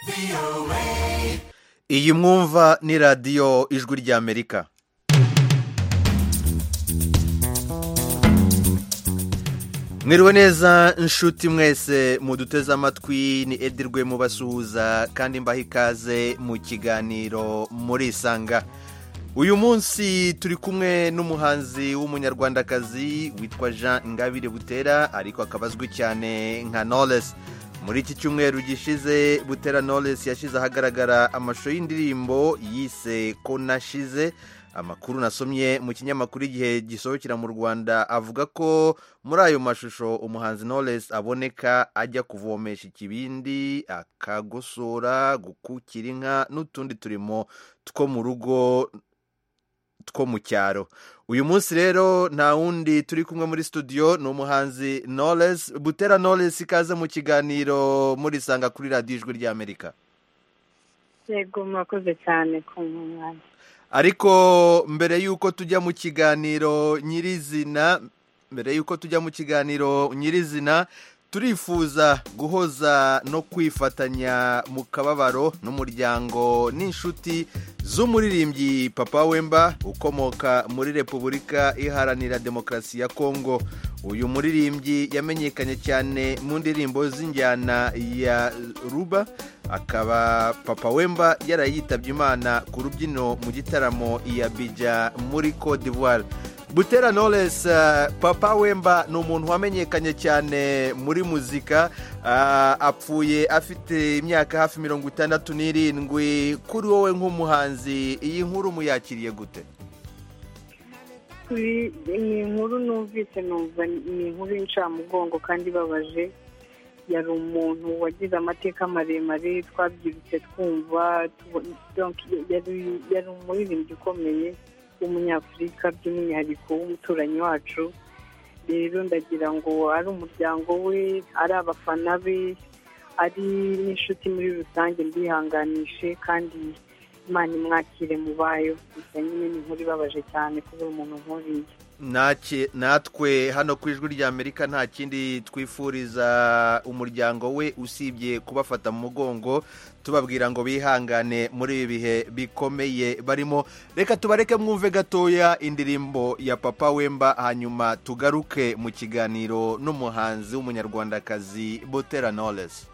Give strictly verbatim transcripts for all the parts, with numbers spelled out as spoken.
iyi mwumva ni radiyo ijwi ry'Amerika. Mwiriwe neza inshuti mwese muduteze amatwi, ni Edirwe mubasuhuza kandi mbaha ikaze mu kiganiro murisanga. Uyu munsi turi kumwe n'umuhanzi w'umunyarwandakazi witwa Jean Ingabire Butera, ariko akabazwi cyane nka Knowless. Muri iki cyumweru gishize Butera Knowless yashize ahagaragara amashusho y'indirimbo yise ko nashize. Amakuru nasomye mu kinyamakuru igihe gisohokera mu Rwanda avuga ko muri ayo mashusho umuhanzi Knowless aboneka ajya kuvomesha ikibindi, akagosora, gukukira inka n'utundi turimo two mu rugo two mu cyaro. Uyu munsi rero nta wundi turi kumwe muri studio, ni umuhanzi Knowless. Butera Knowless, ikaze mu kiganiro murisanga kuri radiyo ijwi ry'Amerika. Yego, mwakoze cyane ku mwanya. Ariko mbere yuko tujya mu kiganiro nyirizina, mbere yuko tujya mu kiganiro nyirizina turifuza guhoza no kwifatanya mu kababaro n'umuryango n'inshuti z'umuririmbyi Papa Wemba ukomoka muri Repubulika Iharanira Demokarasi ya Kongo. Uyu muririmbyi yamenyekanye cyane mu ndirimbo z'injyana ya Ruba, akaba Papa Wemba yarayitabye Imana ku rubyiniro mu gitaramo i Abidjan muri Cote d'Ivoire. Butera Knowless, uh, Papa Wemba ni umuntu wamenyekanye cyane muri muzika, uh, apfuye afite imyaka hafi mirongo itandatu n'irindwi. Kuri wowe nk'umuhanzi iyi nkuru muyakiriye gute? Kuri ni inkuru numvise numva ni inkuru y'incamugongo kandi ibabaje. Yari umuntu wagize amateka maremare, twabyirutse twumva, donc yari yari umuririmbyi ukomeye w'umunyafurika, by'umwihariko w'umuturanyi wacu. Rero ndagira ngo ari umuryango we, ari abafana be, ari n'inshuti muri rusange mbihanganishe kandi Imana imwakire mu bayo. Gusa nyine ni inkuru ibabaje cyane kubura umuntu nk'uriya. Nake natwe hano ku ijwi ry'Amerika nta kindi twifuriza umuryango we usibye kubafata mu mugongo, tubabwira ngo bihangane muri ibi bihe bikomeye barimo. Reka tubareke mwumve gatoya indirimbo ya Papa Wemba, hanyuma tugaruke mu kiganiro n'umuhanzi w'umunyarwandakazi Butera Knowless.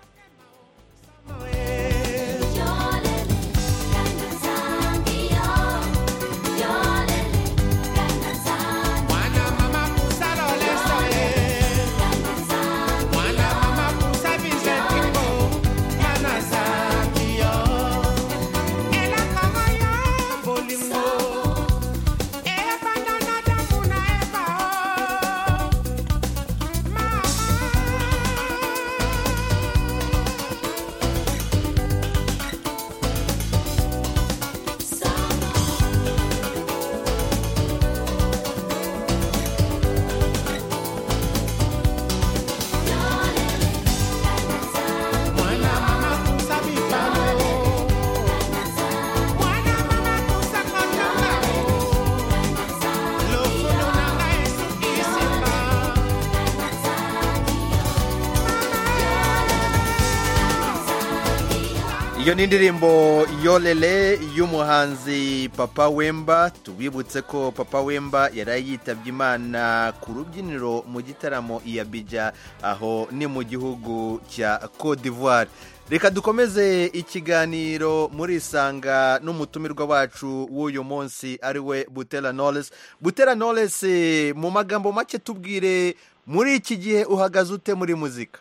Iyo ni indirimbo Yolele y'umuhanzi Papa Wemba. Tubibutse ko Papa Wemba yari yitabye Imana ku rubyiniro mu gitaramo i Abidjan, aho ni mu gihugu cya Cote d'Ivoire. Reka dukomeze ikiganiro murisanga n'umutumirwa wacu w'uyu munsi ari we Butera Knowless. Butera Knowless, mu magambo make tubwire muri iki gihe uhagaze ute muri muzika?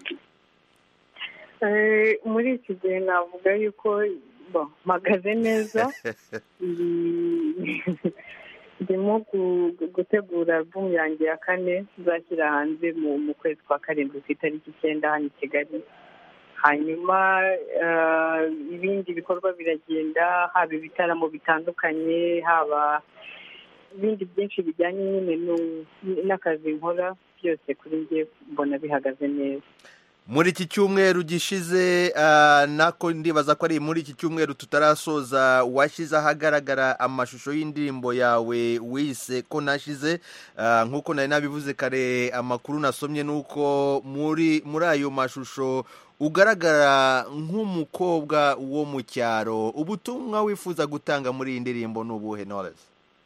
Muri iki gihe navuga yuko mpagaze neza. Ndimo gutegura album yanjye ya kane nzashyira hanze mu kwezi kwa karindwi ku itariki icyenda hano i Kigali. Hanyuma ibindi bikorwa biragenda, haba ibitaramo bitandukanye, haba ibindi byinshi bijyanye nyine n'akazi nkora, byose kuri njye mbona bihagaze neza. Muri iki cyumweru gishize, nako ndibaza ko ari muri iki cyumweru tutarasoza, washyize ahagaragara amashusho y'indirimbo yawe wise ko nashize. Nk'uko nari nabivuze kare, amakuru nasomye nuko muri muri ayo mashusho ugaragara nk'umukobwa wo mu cyaro, ubutumwa wifuza gutanga muri iyi ndirimbo ni ubuhe Knowless?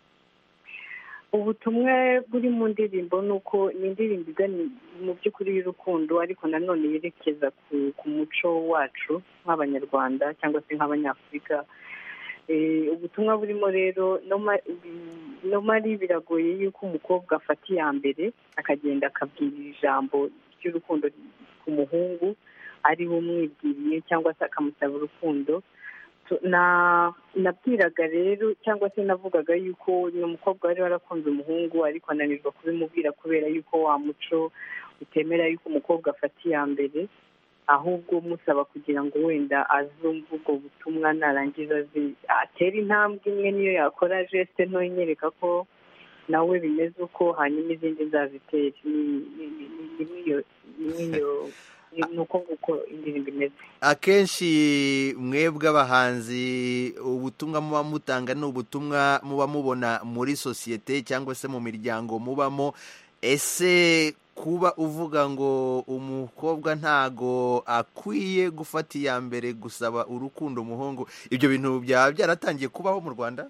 ubutumwa buri mu ndirimbo ni uko ni indirimbo igana mu by'ukuri y'urukundo, ariko nanone yerekeza ku muco wacu nk'abanyarwanda cyangwa se nk'abanyafurika. Ubutumwa burimo rero nomari biragoye yuko umukobwa afata iya mbere akagenda akabwira ijambo ry'urukundo ku muhungu ari we umwibwiriye cyangwa se akamusaba urukundo. nabwiraga rero cyangwa se navugaga yuko uyu mukobwa wari warakunze umuhungu ariko ananirwa kubimubwira kubera yuko wa muco utemera yuko umukobwa afata iya mbere, ahubwo musaba kugira ngo wenda azumve ubwo butumwa narangiza atera intambwe imwe niyo yakora geste nto inyereka ko nawe bimeze uko, hanyuma izindi nzazitere. niyo nuko nguko indirimbo imeze. Akenshi mwebwe abahanzi ubutumwa muba mutanga ni ubutumwa muba mubona muri sosiyete cyangwa se mu miryango mubamo. Ese kuba uvuga ngo umukobwa ntago akwiye gufata iya mbere gusaba urukundo umuhungu, ibyo bintu byaba byaratangiye kubaho mu Rwanda?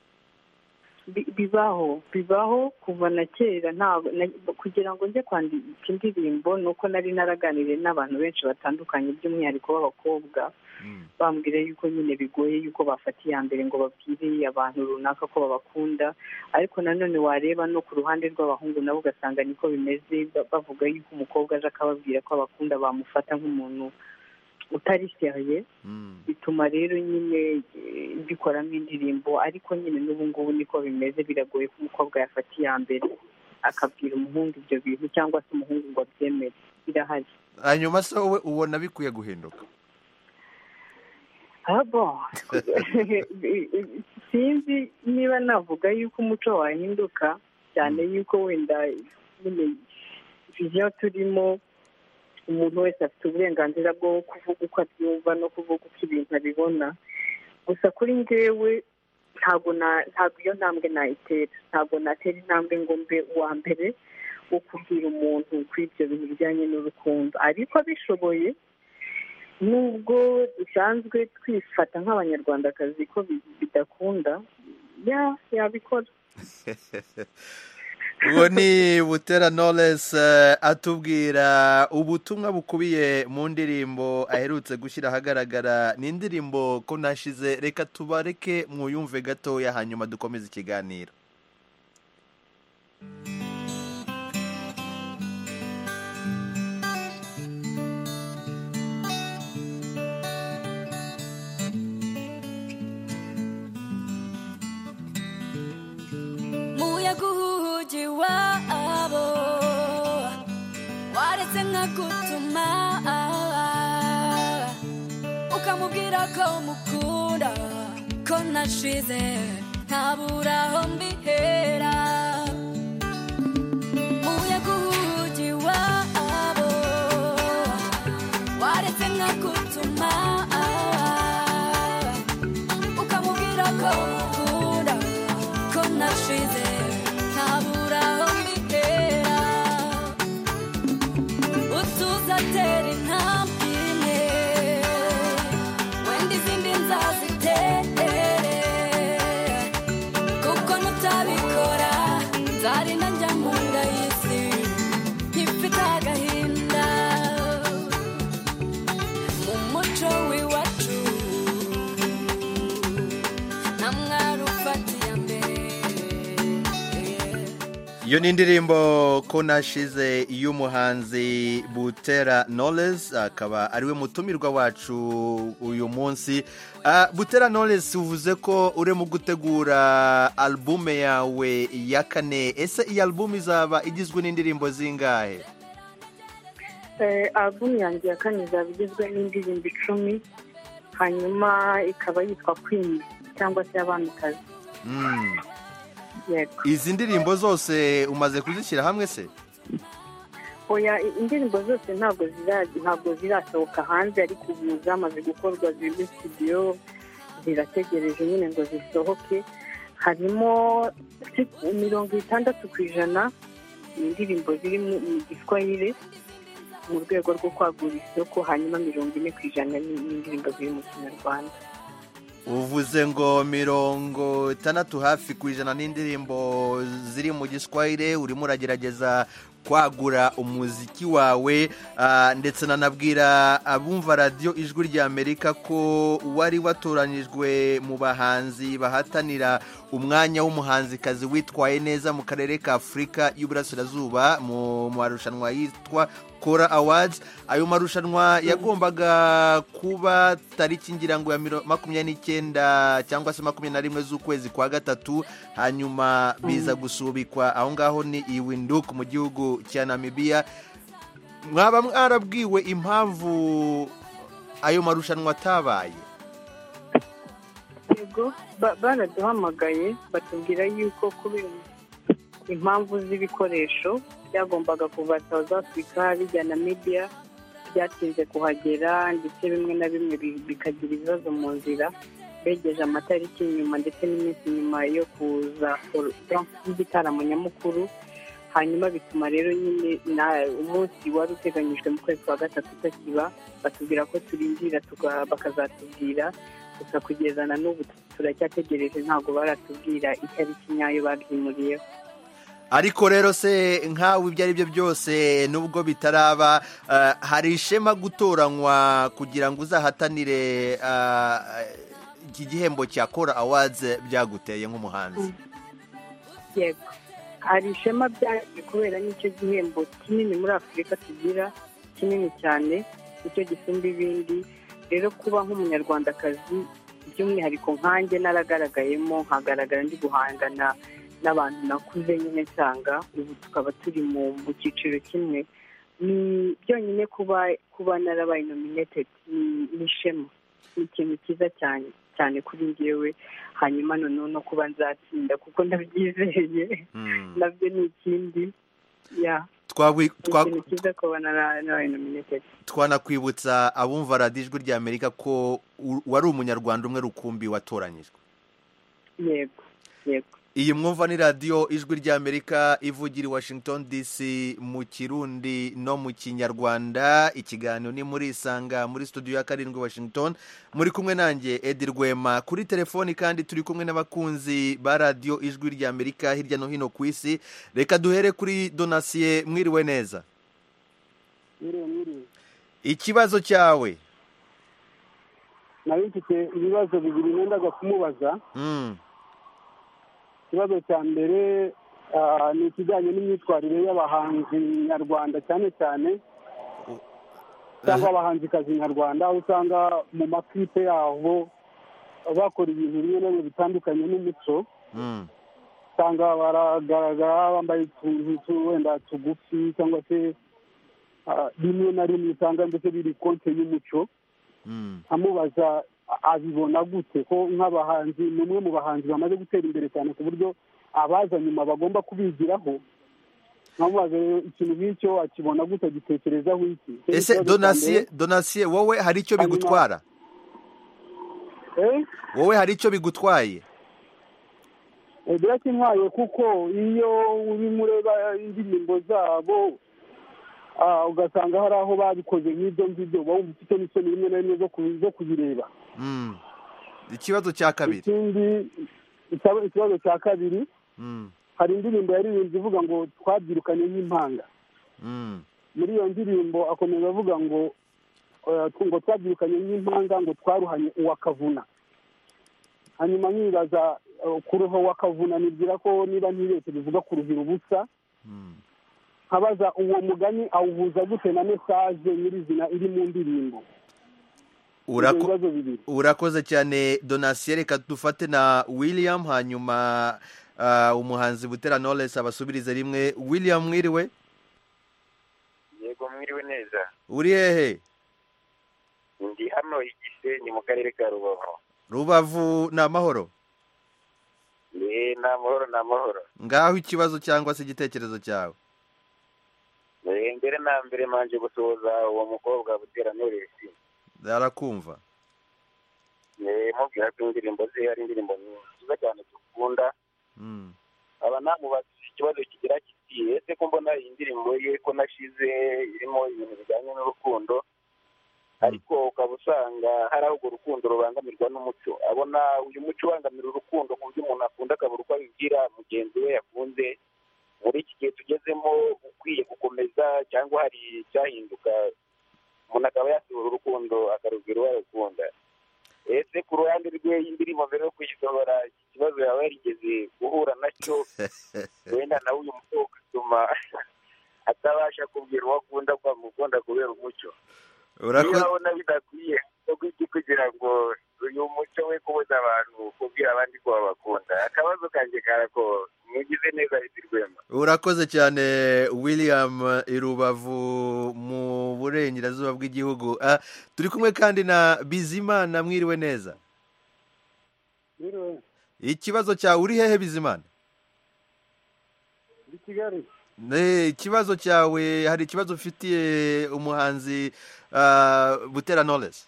bibaho bibaho kuva na kera. Ntabwo kugira ngo njye kwandika indirimbo nuko nari naraganiriye n'abantu benshi batandukanye by'umwihariko b'abakobwa, bambwira yuko nyine bigoye yuko bafata iya mbere ngo babwire abantu runaka ko babakunda, ariko nanone wareba no ku ruhande rw'abahungu nabo ugasanga niko bimeze, bavuga yuko umukobwa aje akababwira ko abakunda bamufata nk'umuntu utari seriye. Bituma rero nyine bikoramo indirimbo, ariko nyine n'ubu ngubu niko bimeze, biragoye ko umukobwa yafata iya mbere akabwira umuhungu ibyo bintu cyangwa se umuhungu ngo abyemere. Birahari. Hanyuma se wowe ubona bikwiye guhinduka? abo sinzi niba navuga yuko umuco wahinduka cyane, yuko wenda nyine viziyo turimo umuntu wese afite uburenganzira bwo kuvuga uko abyumva no kuvuga uko ibintu abibona. Gusa kuri njyewe ntabwo ntabwo iyo ntambwe nayitera, ntabwo natera intambwe ngo mbe uwa mbere wo kubwira umuntu kuri ibyo bintu bijyanye n'urukundo, ariko bishoboye nubwo dusanzwe twifata nk'abanyarwandakazi ko bidakunda yabikora. uwo ni Butera Knowless atubwira ubutumwa bukubiye mu ndirimbo aherutse gushyira ahagaragara. Ni indirimbo ko nashize, reka tubareke mwuyumve gatoya hanyuma dukomeze ikiganiro. wabo waretse nkagutuma ukamubwira ko mukunda ko nashize ntabura aho mbihera muyaga uhugi wabo waretse nkagutuma ukamubwira ko mukunda ko nashize ntabura aho mbihera utuzatera intambwe imwe wenda izindi nzazitere kuko nutabikora nzari nanjya mu nda y'isi nkifite agahinda mu muco w'iwacu nta mwari ufatiye mbere. Iyo ni indirimbo ko nashize y'umuhanzi Butera Knowless, akaba ariwe mutumirwa wacu uyu munsi. Uh, Butera Knowless, uvuze ko urimo gutegura albume yawe ya kane. Ese iyi albume izaba igizwe n'indirimbo zingahe? Eh, albume yanjye ya kane izaba igizwe n'indirimbo icumi, hanyuma ikaba yitwa Queen cyangwa se Abamikazi. Mm. Yego. Izi ndirimbo zose umaze kuzishyira hamwe se? Oya, indirimbo zose ntabwo zira ntabwo zirasohoka hanze, ariko ubu zamaze gukorwa ziri muri studio zirategereje nyine ngo zisohoke. Harimo mirongo itandatu ku ijana indirimbo ziri mu Giswahili, mu rwego rwo kwagura isoko, hanyuma mirongo ine ku ijana n'indirimbo ziri mu kinyarwanda. uvuze ngo mirongo itandatu hafi ku ijana n'indirimbo ziri mu giswahili, urimo uragerageza kwagura umuziki wawe, uh, ndetse nanabwira abumva radio Ijwi ry'Amerika ko wari watoranyijwe mu bahanzi bahatanira umwanya w'umuhanzikazi witwaye neza mu karere ka Afurika y'Uburasirazuba mu marushanwa yitwa Kora Awards. Ayo marushanwa yagombaga kuba tariki ngira ngo ya makumyabiri n'icyenda cyangwa se makumyabiri na rimwe z'ukwezi kwa gatatu, hanyuma biza gusubikwa aho ngaho ni i Windhoek mu gihugu cya Namibia. Mwaba mwarabwiwe impamvu ayo marushanwa atabaye? Yego, baraduhamagaye batubwira yuko kubera impamvu z'ibikoresho byagombaga kuva South Africa bijya Namibia byatinze kuhagera, ndetse bimwe na bimwe bikagira ibibazo mu nzira, begeje amatariki nyuma ndetse n'iminsi nyuma yo kuza igitaramo nyamukuru. Hanyuma bituma rero nyine umunsi wari uteganyijwe mu kwezi kwa gatatu utakiba, batubwira ko turindira bakazatubwira, gusa kugeza na n'ubu turacyategereje, ntabwo baratubwira itariki nyayo babyimuriyeho. Ariko rero se nkawe ibyo ari byo byose nubwo bitaraba, uh, hari ishema gutoranywa kugira ngo uzahatanire iki uh, gihembo cya Kora Awards byaguteye nk'umuhanzi? Yego, hari ishema byaje kubera n'icyo gihembo kinini muri Afurika tugira, kinini cyane, icyo gisumba ibindi. Rero kuba nk'umunyarwandakazi by'umwihariko nkanjye naragaragayemo, nkagaragara ndi guhangana n'abantu nakuze nyine nsanga ubu tukaba turi mu cyiciro kimwe, ni byonyine kuba kuba narabaye nominated ni ishema, ni ikintu cyiza cyane cyane kuri njyewe. Hanyuma noneho no kuba nzatsinda kuko ndabyizeye nabyo ni ikindi. ya ikintu cyiza kuba narabaye nominated. Twanakwibutsa abumva radio Ijwi ry'Amerika ko wari umunyarwanda umwe rukumbi watoranyijwe. Yego, yego. Iyi mwumva ni radio Ijwi ry'Amerika ivugira i Washington D C mu Kirundi no mu Kinyarwanda. Ikiganiro ni muri Isanga muri studio ya karindwi Washington, muri kumwe nanjye Edi Rwema. Kuri telefoni kandi turi kumwe n'abakunzi ba radio Ijwi ry'Amerika hirya no hino ku isi. Reka duhere kuri Donatien. Mwiriwe neza? Mwiriwe, mwiriwe. Ikibazo cyawe? Nari mfite ibibazo bibiri nendaga kumubaza. Mm. Ikibazo cya mbere ni ikijyanye n'imyitwarire y'abahanzi nyarwanda, cyane cyane cyangwa abahanzikazi nyarwanda, aho usanga mu makipe yabo bakora ibintu bimwe na bimwe bitandukanye n'umuco. Usanga baragaragara bambaye utuntu wenda tugufi cyangwa se rimwe na rimwe usanga ndetse biri konte y'umuco. Amubaza abibona gute ko nk'abahanzi ni umwe mu bahanzi bamaze gutera imbere cyane ku buryo abaza nyuma bagomba kubigiraho. Nkamubaza ikintu nk'icyo akibona gute, agitekerezaho iki? Ese Donatien, Donatien wowe hari icyo bigutwara? Eh? Wowe hari icyo bigutwaye? Eh, birakintwaye kuko iyo uri mureba indirimbo zabo ah ugasanga hari aho babikoze nk'ibyo ngibyo, bawumva ufite n'isoni rimwe na rimwe zo kubireba. Mm. Ikibazo cya kabiri. Ikindi ikibazo cya kabiri, mm. hari indirimbo yaririmbye ivuga ngo twabyirukanye nk'impanga. Mm. Muri iyo ndirimbo akomeza avuga ngo ngo twabyirukanye nk'impanga, ngo twaruhanye uwakavuna. Hanyuma nkibaza kuruha uwakavuna, nibwira ko niba ntibeshye bivuga kuruhira ubusa. Mm. Habaza uwo mugani awuhuza gute na message nyirizina iri mu ndirimbo? Urako, urakoze cyane Donatien. Reka dufate na William, hanyuma uh, umuhanzi Butera Knowless abasubirize rimwe. William, mwiriwe? Yego, mwiriwe neza. Uri hehe? Ndi hano Igisenyi mu karere ka Rubavu. Rubavu na mahoro? Eh, na mahoro na mahoro. Ngaho ikibazo cyangwa se igitekerezo cyawe? Eh, mbere na mbere manje gusoza uwo mukobwa Butera Knowless. Zarakumva. Eh, mubwira ko indirimbo ze ari indirimbo nziza cyane dukunda. Mm. Aba namubaza ikibazo kigira kiti ati ese ko mbona iyi ndirimbo ye ko nashize irimo ibintu bijyanye n'urukundo ariko ukaba usanga hari aho urwo rukundo rubangamirwa n'umuco abona uyu muco ubangamira urukundo ku buryo umuntu akunda akabura uko abibwira mugenzi we yakunze muri iki gihe tugezemo ukwiye gukomeza cyangwa hari icyahinduka umuntu akaba yasohora urukundo akarubwira uwo arukunda ese ku ruhande rwe indirimbo mbere yo kuyisohora iki kibazo yaba yarigeze guhura nacyo wenda nawe uyu muco ugatuma atabasha kubwira uwo akunda ko amukunda kubera umuco niba abona bidakwiye kugira ngo uyu muco we kubuza abantu kubwira abandi ko babakunda akabazo kanjye karako mugize neza Edi Rwema. Urakoze cyane William Irubavu mu burengerazuba bw'igihugu. Uh, turi kumwe kandi na Bizimana, mwiriwe neza. Mwiriwe. Ikibazo cyawe uri hehe Bizimana? Ndi Kigali. Ne ikibazo cyawe, hari ikibazo ufitiye umuhanzi uh, Butera Knowless?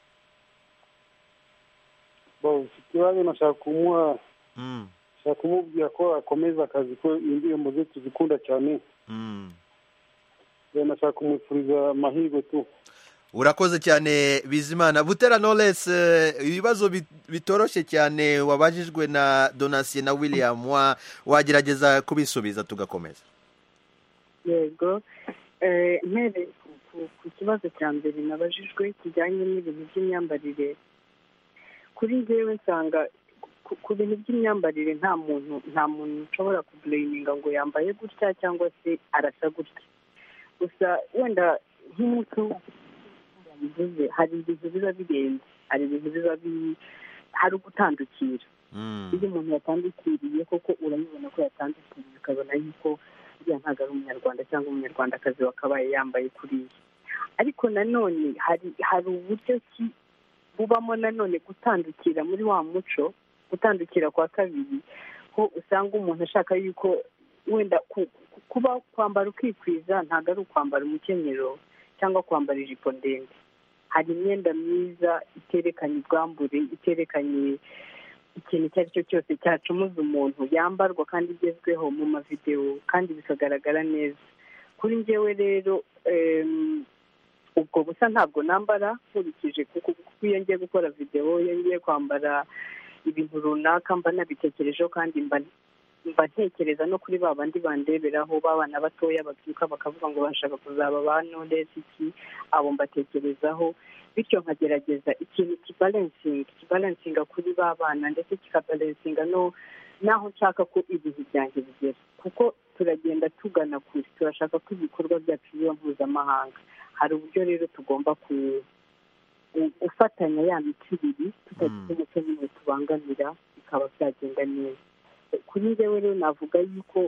Bo, ikibazo nashaka kumuha Mm. nashaka kumubwira ko akomeza akazi ko indirimbo ze tuzikunda cyane. Mm. Nashaka kumufuriza amahirwe tu. Urakoze cyane Bizimana. Butera Knowless, ibibazo bitoroshye cyane wabajijwe na Donatien na William, wa wagerageza kubisubiza tugakomeza. Yego, eh mere ku kibazo cya mbere nabajijwe kijyanye n'ibintu by'imyambarire, kuri njyewe nsanga ku bintu by'imyambarire nta muntu nta muntu ushobora kublaminga ngo yambaye gutya cyangwa se arasa gutya. Gusa wenda nk'umuco bivuze hari ibintu biba birenze, hari ibintu biba hari ugutandukira. Iyo umuntu yatandukiriye koko urabibona ko yatandukiriye, ukabona yuko uriya ntabwo ari umunyarwanda cyangwa umunyarwandakazi wakabaye yambaye kuriya. Ariko nanone hari hari uburyo ki bubamo nanone gutandukira muri wa muco, gutandukira kwa kabiri, ko usanga umuntu ashaka yuko wenda kuba kwambara ukikwiza ntabwo ari ukwambara umukenyero cyangwa kwambara ijipo ndende. Hari imyenda myiza iterekanye ubwambure, iterekanye ikintu icyo ari cyo cyose cyacumuza umuntu, yambarwa kandi igezweho mu mavidewo kandi bikagaragara neza. Kuri njyewe rero ubwo busa ntabwo nambara nkurikije, kuko iyo ngiye gukora videwo, iyo ngiye kwambara ibintu runaka mba nabitekerejeho kandi mba mba ntekereza no kuri ba bandi bandeberaho, b'abana batoya babyuka bakavuga ngo bashaka kuzaba ba Knowless iki, abo mbatekerezaho, bityo nkagerageza ikintu kibalansinga kibalansinga kuri ba bana ndetse kikabalansinga no naho nshaka ko ibintu byanjye bigera, kuko turagenda tugana kure, turashaka ko ibikorwa byacu biba mpuzamahanga. Hari uburyo rero tugomba gufatanya ya mico ibiri, tutagize umuco n'umwe tubangamira, bikaba byagenda neza. Kuri njyewe rero navuga yuko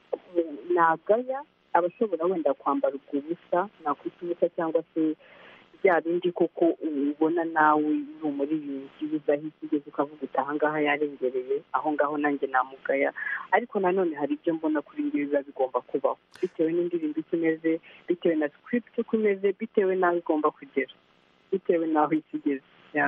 nagaya abashobora wenda kwambara ubwo busa, nakwita ubusa cyangwa se bya bindi koko ubona nawe uri umuririmbyi uzaho ikigeze ukavuga uti aha ngaha yarengereye, aho ngaho nanjye namugaya. Ariko nanone hari ibyo mbona kuri njye biba bigomba kubaho, bitewe n'indirimbo uko imeze, bitewe na script uko imeze, bitewe n'aho igomba kugera, bitewe n'aho ikigeze.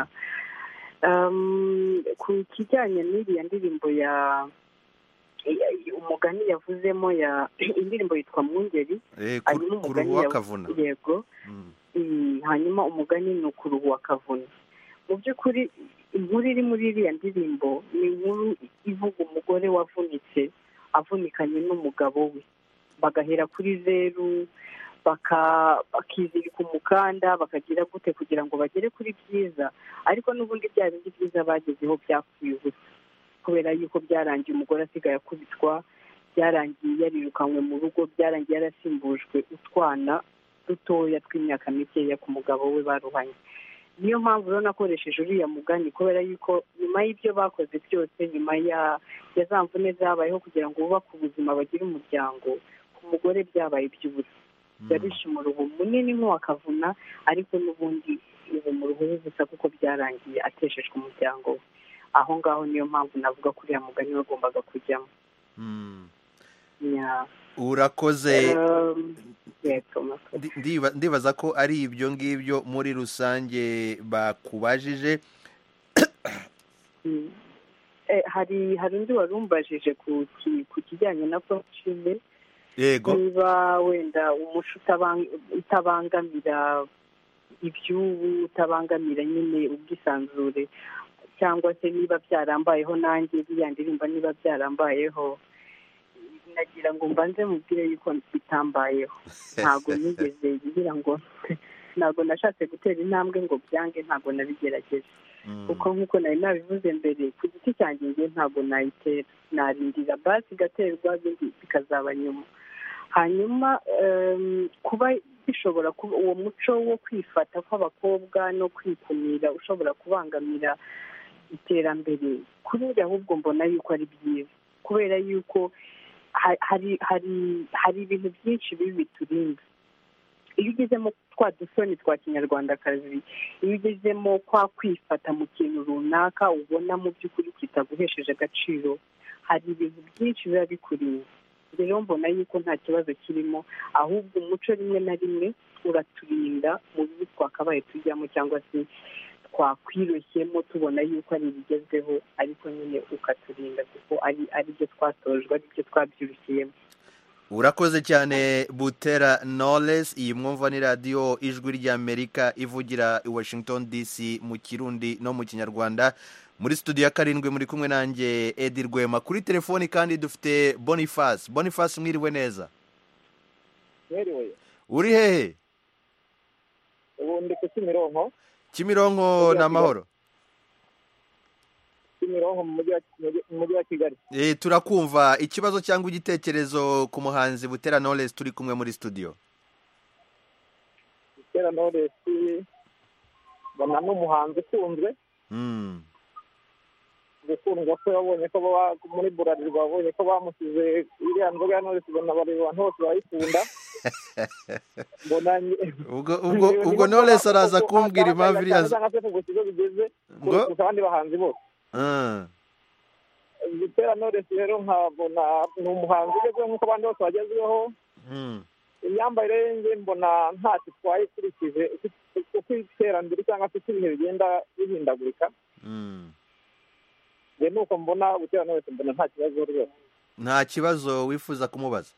Ku kijyanye n'iriya ndirimbo ya umugani yavuzemo, ya indirimbo yitwa Mwungeri, hanyuma umugani yego hanyuma umugani ni ukuruhuka kavuna. Mu by'ukuri inkuru iri muri iriya ndirimbo ni inkuru ivuga umugore wavunitse, avunikanye n'umugabo we, bagahera kuri zeru, bakizirika umukanda, bakagira gute kugira ngo bagere kuri byiza. Ariko n'ubundi bya bindi byiza bagezeho byapfuye ubusa, kubera yuko byarangiye umugore asigaye akubitwa, byarangiye yarirukanywe mu rugo, byarangiye yarasimbujwe utwana dutoya tw'imyaka mikeya ku mugabo we baruhanye. Niyo mpamvu rero nakoresheje uriya mugani, kubera yuko nyuma y'ibyo bakoze byose, nyuma ya za mvune zabayeho kugira ngo bubake ubuzima bagire umuryango, ku mugore byabaye iby'ubusa. Yarishe umuruho munini nk'uwakavuna, ariko n'ubundi ubu muruho w'ubusa kuko byarangiye ateshejwe umuryango we. Aho ngaho niyo mpamvu navuga ko uriya mugani wagombaga kujyamo. Urakoze. Ndibaza ko ari ibyo ngibyo muri rusange bakubajije. hari hari undi warumbajije ku kijyanye na Paul Shimwe, yego niba wenda umuco utabangamira iby'ubu utabangamira nyine ubwisanzure cyangwa se niba byarambayeho nanjye biriya ndirimba niba byarambayeho nagira ngo mbanze mubwire yuko bitambayeho ntabwo nigeze ngira ngo ntabwo nashatse gutera intambwe ngo byange ntabwo nabigerageje kuko nk'uko nari nabivuze mbere ku giti cyanjye njye ntabwo nayitera narindira basi igaterwa bikazaba nyuma hanyuma kuba bishobora kuba uwo muco wo kwifata kw'abakobwa no kwikumira ushobora kubangamira iterambere kuri njye ahubwo mbona yuko ari byiza kubera yuko hari hari hari ibintu byinshi bibi biturinda iyo ugezemo twa dusoni twa kinyarwandakazi iyo ugezemo kwa kwifata mu kintu runaka ubona mu by'ukuri kitaguhesheje agaciro hari ibintu byinshi biba bikurinda rero mbona yuko nta kibazo kirimo ahubwo umuco rimwe na rimwe uraturinda mu bibi twakabaye tujyamo cyangwa se twakwiroshyemo tubona yuko ari ibigezweho ariko nyine ukaturinda kuko ari ari byo twatojwe ari byo twabyirukiyemo. urakoze cyane Butera Knowless. Iyi mwumva ni radiyo ijwi ry'Amerika ivugira i Washington D C mu Kirundi no mu Kinyarwanda. Muri studio ya karindwi muri kumwe nanjye Edi Rwema. Kuri telefoni kandi dufite Boniface. Boniface mwiriwe neza? Mwiriwe. Uri hehe? Ubu ndi ku Kimironko. Kimironko na mahoro. Kimironko mu mujyi wa Kigali. Eh turakumva ikibazo cyangwa igitekerezo ku muhanzi Butera Knowless turi kumwe muri studio. Butera Knowless bana n'umuhanzi ukunzwe. Mm. Gukundwa ko yabonye ko muri Burarirwa babonye ko bamusize iriya nzoga ya Knowless bona bari abantu bose bayikunda. ubwo ubwo ubwo Knowless araza kumbwira impamvu iriya ngo abandi bahanzi bose. Ah. Butera Knowless rero nkabona ni umuhanzi ugezweho nk'uko abandi bose bagezweho. Mm. Imyambarire ye mbona ntacyo twayikurikije uko iterambere cyangwa se ibihe bigenda bihindagurika. Mm. Rero nuko mbona Butera Knowless mbona nta kibazo rwose. Nta kibazo wifuza kumubaza?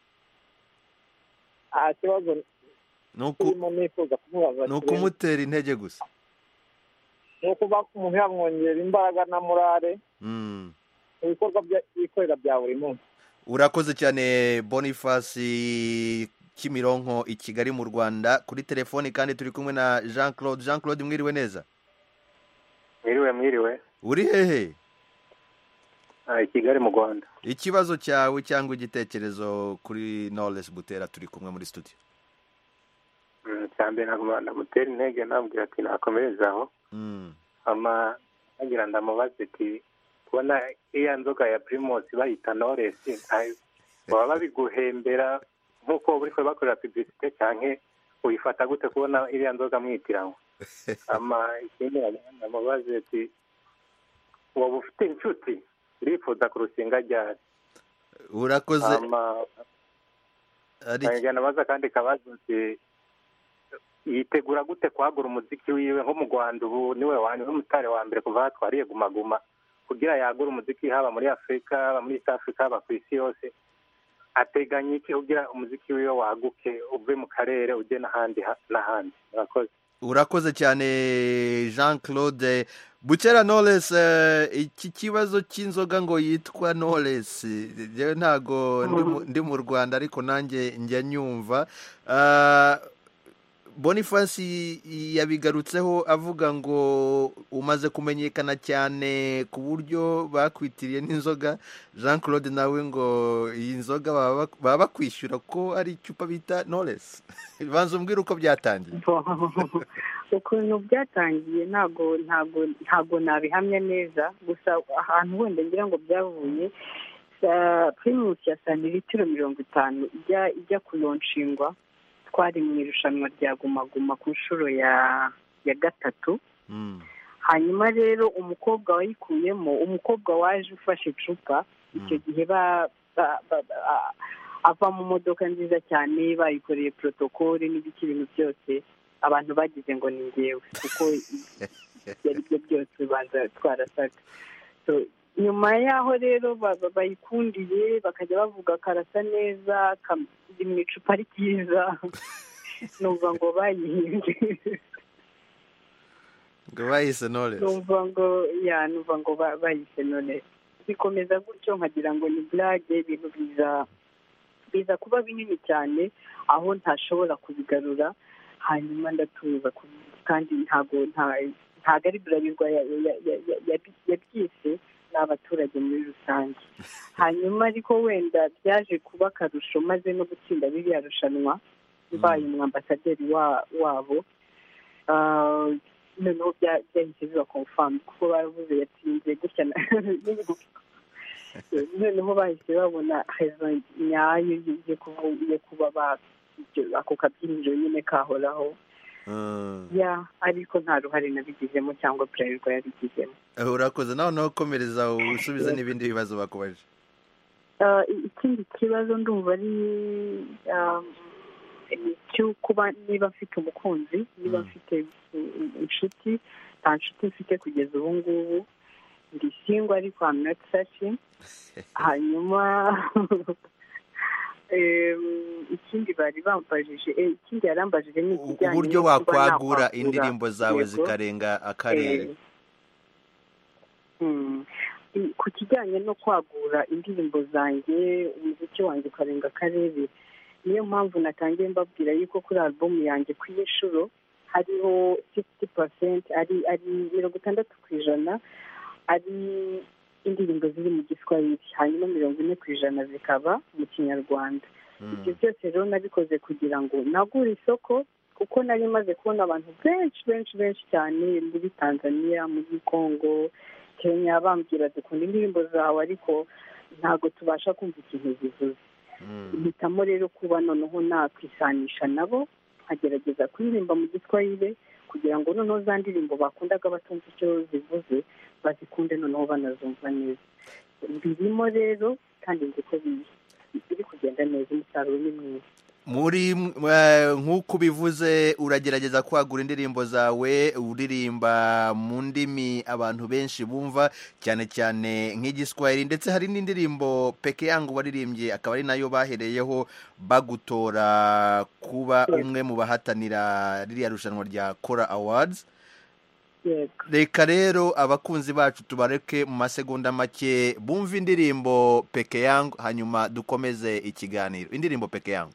Nta kibazo nuko nifuza kumubaza. Nuko umutera intege gusa. Nuko ba umuntu yamwongera imbaraga na morale. Mm. Ibikorwa by'ikorera bya buri munsi. Urakoze cyane Boniface Kimironko i Kigali mu Rwanda. Kuri telefoni kandi turi kumwe na Jean Claude. Jean Claude mwiriwe neza? Mwiriwe mwiriwe. Uri hehe? I Kigali mu Rwanda. Ikibazo cyawe cyangwa igitekerezo kuri Knowless Butera turi kumwe muri studio? Mm, cyambe nagumana Butera intege nambwira ati nakomereza aho. Mm. Ama agira ndamubaze ati kubona iya nzoga ya Primus bayita Knowless baba babiguhembera nkuko buri ko bakorera publicité cyanke uyifata gute kubona iriya nzoga mwitiraho? Ama ikindi ndamubaze ati waba ufite inshuti urifuza kurusinga ryari? Urakoze. Ama ari nabaza kandi kabazo ati yitegura gute kwagura umuziki wiwe nko mu Rwanda ubu niwe wani umutare wa mbere kuva hatwariye Guma Guma kugira yagura umuziki haba muri Afrika haba muri East Africa haba ku isi yose ateganya iki kugira umuziki wiwe waguke uve mu karere uje n'ahandi n'ahandi? Urakoze. Urakoze cyane Jean Claude. Butera Knowless, iki kibazo cy'inzoga ngo yitwa Knowless je ntago ndi mu Rwanda ariko nanjye njya nyumva. Boniface yabigarutseho avuga ngo umaze kumenyekana cyane ku buryo bakwitiriye n'inzoga. Jean Claude nawe ngo iyi nzoga baba bakwishyura ko ari icupa bita Knowless. Banza umbwira uko byatangiye. Ukuntu byatangiye ntago ntago ntago nabihamya neza gusa ahantu wenda ngira ngo byavuye Primus ya santilitiro mirongo itanu ijya ijya kulonshingwa twari mu irushanwa rya Guma Guma ku nshuro ya ya gatatu. Mm. Hanyuma rero umukobwa wayikuyemo umukobwa waje ufashe icupa icyo gihe ba ava mu modoka nziza cyane bayikoreye protokole n'ibiki bintu byose abantu bagize ngo ni ngewe kuko yari byo byose banza twarasaga. So nyuma yaho rero bayikundiye bakajya bavuga karasa neza kari mu icupa ryiza numva ngo bayihinze ngo bayise Knowless numva ngo ya numva ngo bayise Knowless bikomeza gutyo nkagira ngo ni blague ibintu biza biza kuba binini cyane aho ntashobora kubigarura hanyuma ndatuza kandi ntago ntago ari burarirwa yabyise n'abaturage muri rusange hanyuma ariko wenda byaje kuba akarusho maze no gutsinda biriya rushanwa mbaye umwambasaderi wabo noneho byahise biba confirm kuko baravuze yatsinze gutya noneho bahise babona rezo nyayo yo kuba ako kabyiniro nyine kahoraho ya ariko nta ruhare nabigizemo cyangwa burarirwa yabigizemo urakoze nawe nawe ukomereza usubiza n'ibindi bibazo bakubaje ikindi kibazo ndumva ari icyo kuba niba mfite umukunzi niba mfite inshuti nta nshuti mfite kugeza ubu ngubu ndi singwa ariko I'm not searching hanyuma ikindi bari bambajije ikindi yarambajije ni ikijyanye uburyo wakwagura indirimbo zawe zikarenga akarere ku kijyanye no kwagura indirimbo zanjye umuziki wanjye ukarenga akarere niyo mpamvu natangiye mbabwira yuko kuri album yanjye ku inshuro hariho sixty percent ari ari mirongo itandatu ku ijana ari indirimbo ziri mu giswahili hanyuma mirongo ine ku ijana zikaba mu kinyarwanda ibyo byose rero nabikoze kugira ngo nagure isoko kuko nari maze kubona abantu benshi benshi benshi cyane muri Tanzania muri Congo Kenya bambwira dukunda indirimbo zawe ariko ntabwo tubasha kumva ikintu zivuze mpitamo rero kuba noneho nakwisanisha nabo nkagerageza kuririmba mu giswahili kugira ngo noneho za ndirimbo bakundaga batumva icyo zivuze bazikunde noneho banazumva neza birimo rero kandi nzi ko biri kugenda neza umusaruro ni mwiza muri nk'uko ubivuze uragerageza kwagura indirimbo zawe uririmba mu ndimi abantu benshi bumva cyane cyane nk'igiswahili ndetse hari n'indirimbo peke yangu waririmbye akaba ari nayo bahereyeho bagutora kuba umwe mu bahatanira ririya rushanwa rya Kora Awards reka rero abakunzi bacu tubareke mu masegonda make bumva indirimbo peke yangu hanyuma dukomeze ikiganiro indirimbo peke yangu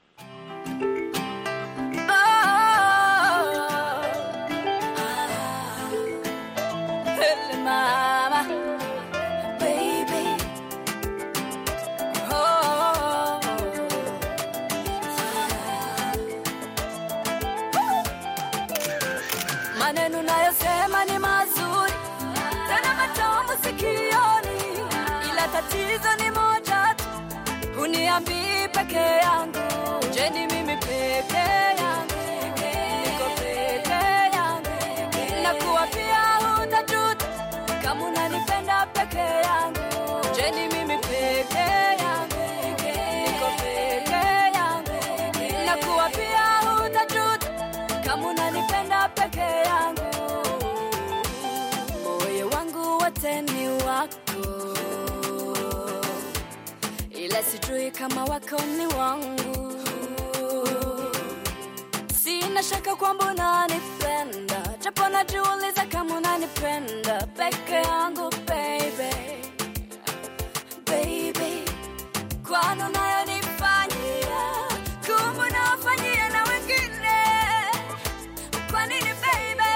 Maneno nayosema ni mazuri tena matamu sikioni, ila tatizo ni moja tu, uniambii peke yangu. Je, ni mimi peke yangu? Niko peke yangu, nakuwa pia utajuta kama unanipenda peke yangu. Je, ni mimi peke yangu? Niko peke yangu, nakuwa pia utajuta kama unanipenda peke yangu. Moyo wangu wote ni wako, ila sijui kama wako ni wangu. Sina shaka kwamba unanipenda, japo najiuliza kama unanipenda peke yangu. Baby, baby, kwani unayonifanyia kumbe unafanyia na wengine? Kwa nini baby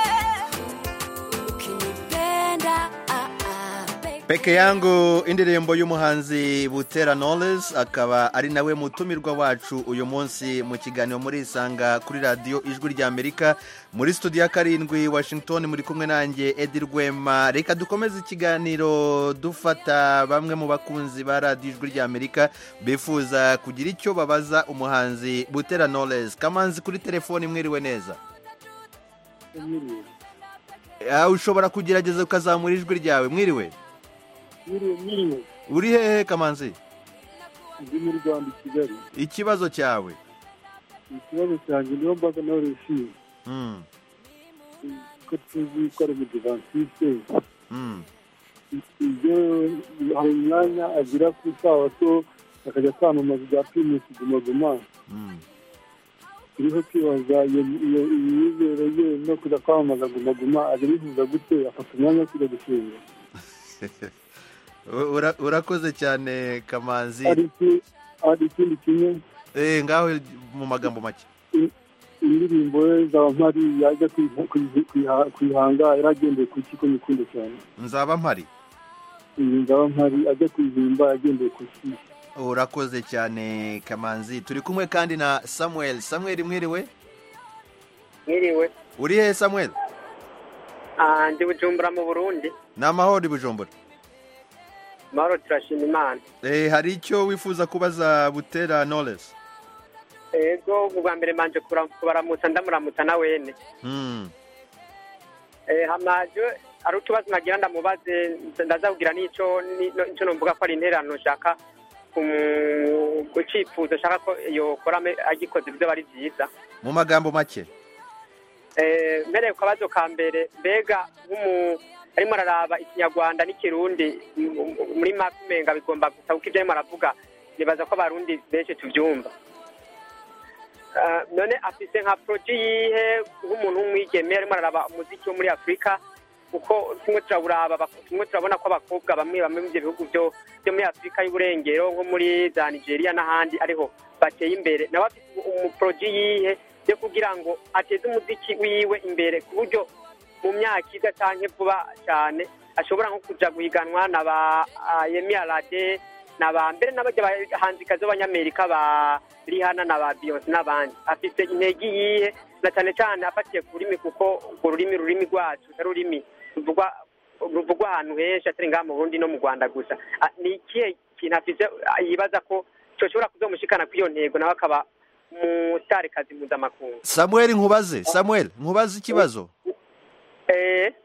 ukinipenda? Ah, ah, baby. Peke yangu indirimbo y'umuhanzi Butera Knowless akaba ari nawe mutumirwa wacu uyu munsi mu kiganiro muri Isanga kuri radio Ijwi rya Amerika muri studio ya karindwi Washington. Muri kumwe nanjye Edi Rwema. Reka dukomeze ikiganiro dufata bamwe mu bakunzi ba radio Ijwi rya Amerika bifuza kugira icyo babaza umuhanzi Butera Knowless. Kamanzi kuri telefone, mwiriwe neza? Ya ushobora kugerageza ukazamura ijwi ryawe. Mwiriwe? Mwiriwe, mwiriwe. Uri hehe Kamanzi? Ndi muri Rwanda i Kigali. Ikibazo cyawe? Ikibazo cyanjye niyo mbaga Knowless. Mm. Ko tuzi ko ari mu Adventiste. Mm. ibyo hari umwanya agira ku isabato akajya kwamamaza ibya primus Guma Guma turiho kwibaza iyo imyizere ye no kujya kwamamaza Guma Guma abihuza gute afata umwanya wo kujya gusenga. Urakoze cyane Kamanzi. Ari ikindi kimwe eh ngaho mu magambo make indirimbo ye Nzaba Mpari yajya kwihanga yaragendeye ku kiko nyikundo cyane. Nzaba Mpari Nzaba Mpari ajya kwihimba yagendeye ku kiko. Urakoze cyane Kamanzi. Turi kumwe kandi na Samuel. Samuel mwiriwe? Mwiriwe. Uri he Samuel? Ah ndi Bujumbura mu Burundi. Namahoro Bujumbura. Mahoro turashima Imana. Eh hari icyo wifuza kubaza Butera Knowless? Ego ubwa mbere manje kubaramutsa ndamuramutsa na wene. Mm. Eh hamaje ari utubazo nagira ndamubaze ndazabwira nico nico nomvuga ko ari interano shaka kucifuza shaka ko yo korame agikoze byo bari byiza. Mu magambo make. Eh mere ukabazo ka mbere mbega nk'umu arimo araraba ikinyarwanda n'ikirundi muri makumenga bigomba gusabuka ibyo arimo aravuga nibaza ko abarundi benshi tubyumva. None afise nka projet yihe nk'umuntu w'umwigeme arimo araraba umuziki wo muri Afrika kuko tumwe turabura tumwe turabona ko abakobwa bamwe bamwe mu bihugu byo byo muri Afrika y'uburengero nko muri za Nigeria n'ahandi ariho bateye imbere nawe afite umu projet yihe yo kugira ngo ateze umuziki wiwe imbere ku buryo mu myaka iza cyane vuba cyane ashobora nko kuja guhiganwa na ba Yemi Alade na ba mbere n'abajya bahanzikazi b'Abanyamerika ba Rihanna na ba Beyonce n'abandi. Afite intege yihe na cyane cyane afatiye kurimi kuko ururimi rurimi rwacu tarurimi ruvugwa ruvugwa ahantu henshi atari ngaha mu Burundi no mu Rwanda gusa. Ni ikihe kintu afite yibaza ko cyo shobora kuzomushikana kwiyo ntego nawe akaba mu starikazi mpuzamakungu. Samuel nkubaze Samuel nkubaze ikibazo. Eh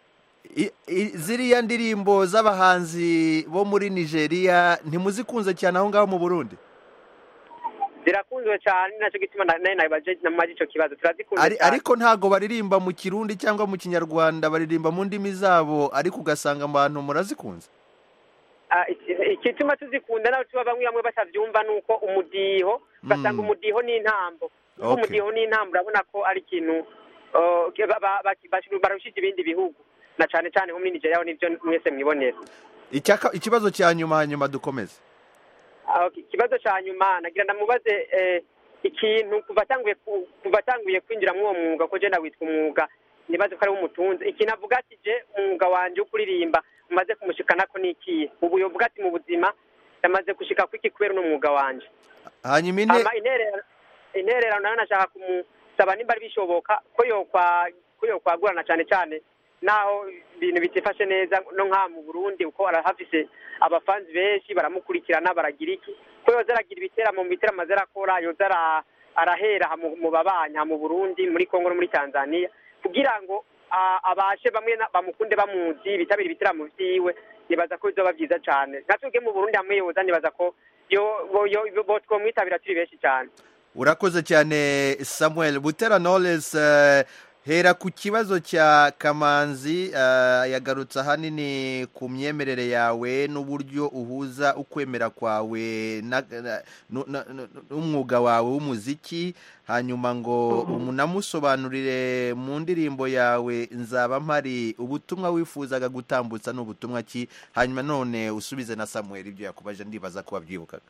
ziriya ndirimbo z'abahanzi bo muri Nigeria ntimuzikunze cyane aho ngaho mu Burundi? Zirakunzwe cyane nacyo gituma naye nabaje namaje ico kibazo turazikunze. Ariko ntago baririmba mu Kirundi cyangwa mu Kinyarwanda baririmba mu ndimi zabo ariko ugasanga abantu murazikunze. Ah ikituma tuzikunda naho tuba bamwe bamwe batavyumva nuko umudiho basanga umudiho ni intambo. Umudiho ni intambo urabona ko ari ikintu barushije ibindi bihugu na cyane cyane nko muri Nigeria nivyo mwese mwibonera. Ikibazo cya nyuma hanyuma dukomeze. Ikibazo cya nyuma nagira ndamubaze ikintu kuva tanguye kuva tanguye kwinjira mu mwuga ko je ndawitwa umwuga nibaze ko ari umutunze ikintu avuga ati je umwuga wanje ukuririmba umaze kumushikana ko nikiye ubu yovuga ati mu buzima yamaze gushika kwiki kubera no mwuga wanje. Hanyuma ine interera interera nayo nashaka kumusaba nimba ari bishoboka ko yo kwa ko yo kwagurana cyane cyane naho ibintu bitifashe neza no nka mu Burundi uko arahafise abafanzi benshi baramukurikirana baragira iki ko yoza aragira ibitera mu bitera mazera akora yoza arahera mu babanya mu Burundi muri Kongo no muri Tanzania kugira ngo abashe bamwe bamukunde bamuzi bitabira ibitera mu vyiwe nibaza ko bizoba byiza cyane natuge mu Burundi amwe yoza nibaza ko yo yo botwo mwitabira turi benshi cyane. Urakoze cyane Samuel. Butera Knowless uh... hera ku kibazo cya Kamanzi yagarutse ahanini ku myemerere yawe n'uburyo uhuza ukwemera kwawe n'umwuga wawe w'umuziki hanyuma ngo umunamusobanurire mu ndirimbo yawe Nzaba Mpari ubutumwa wifuzaga gutambutsa n'ubutumwa ki hanyuma none usubize na Samuel ibyo yakubaje ndibaza ko wabyibukaga.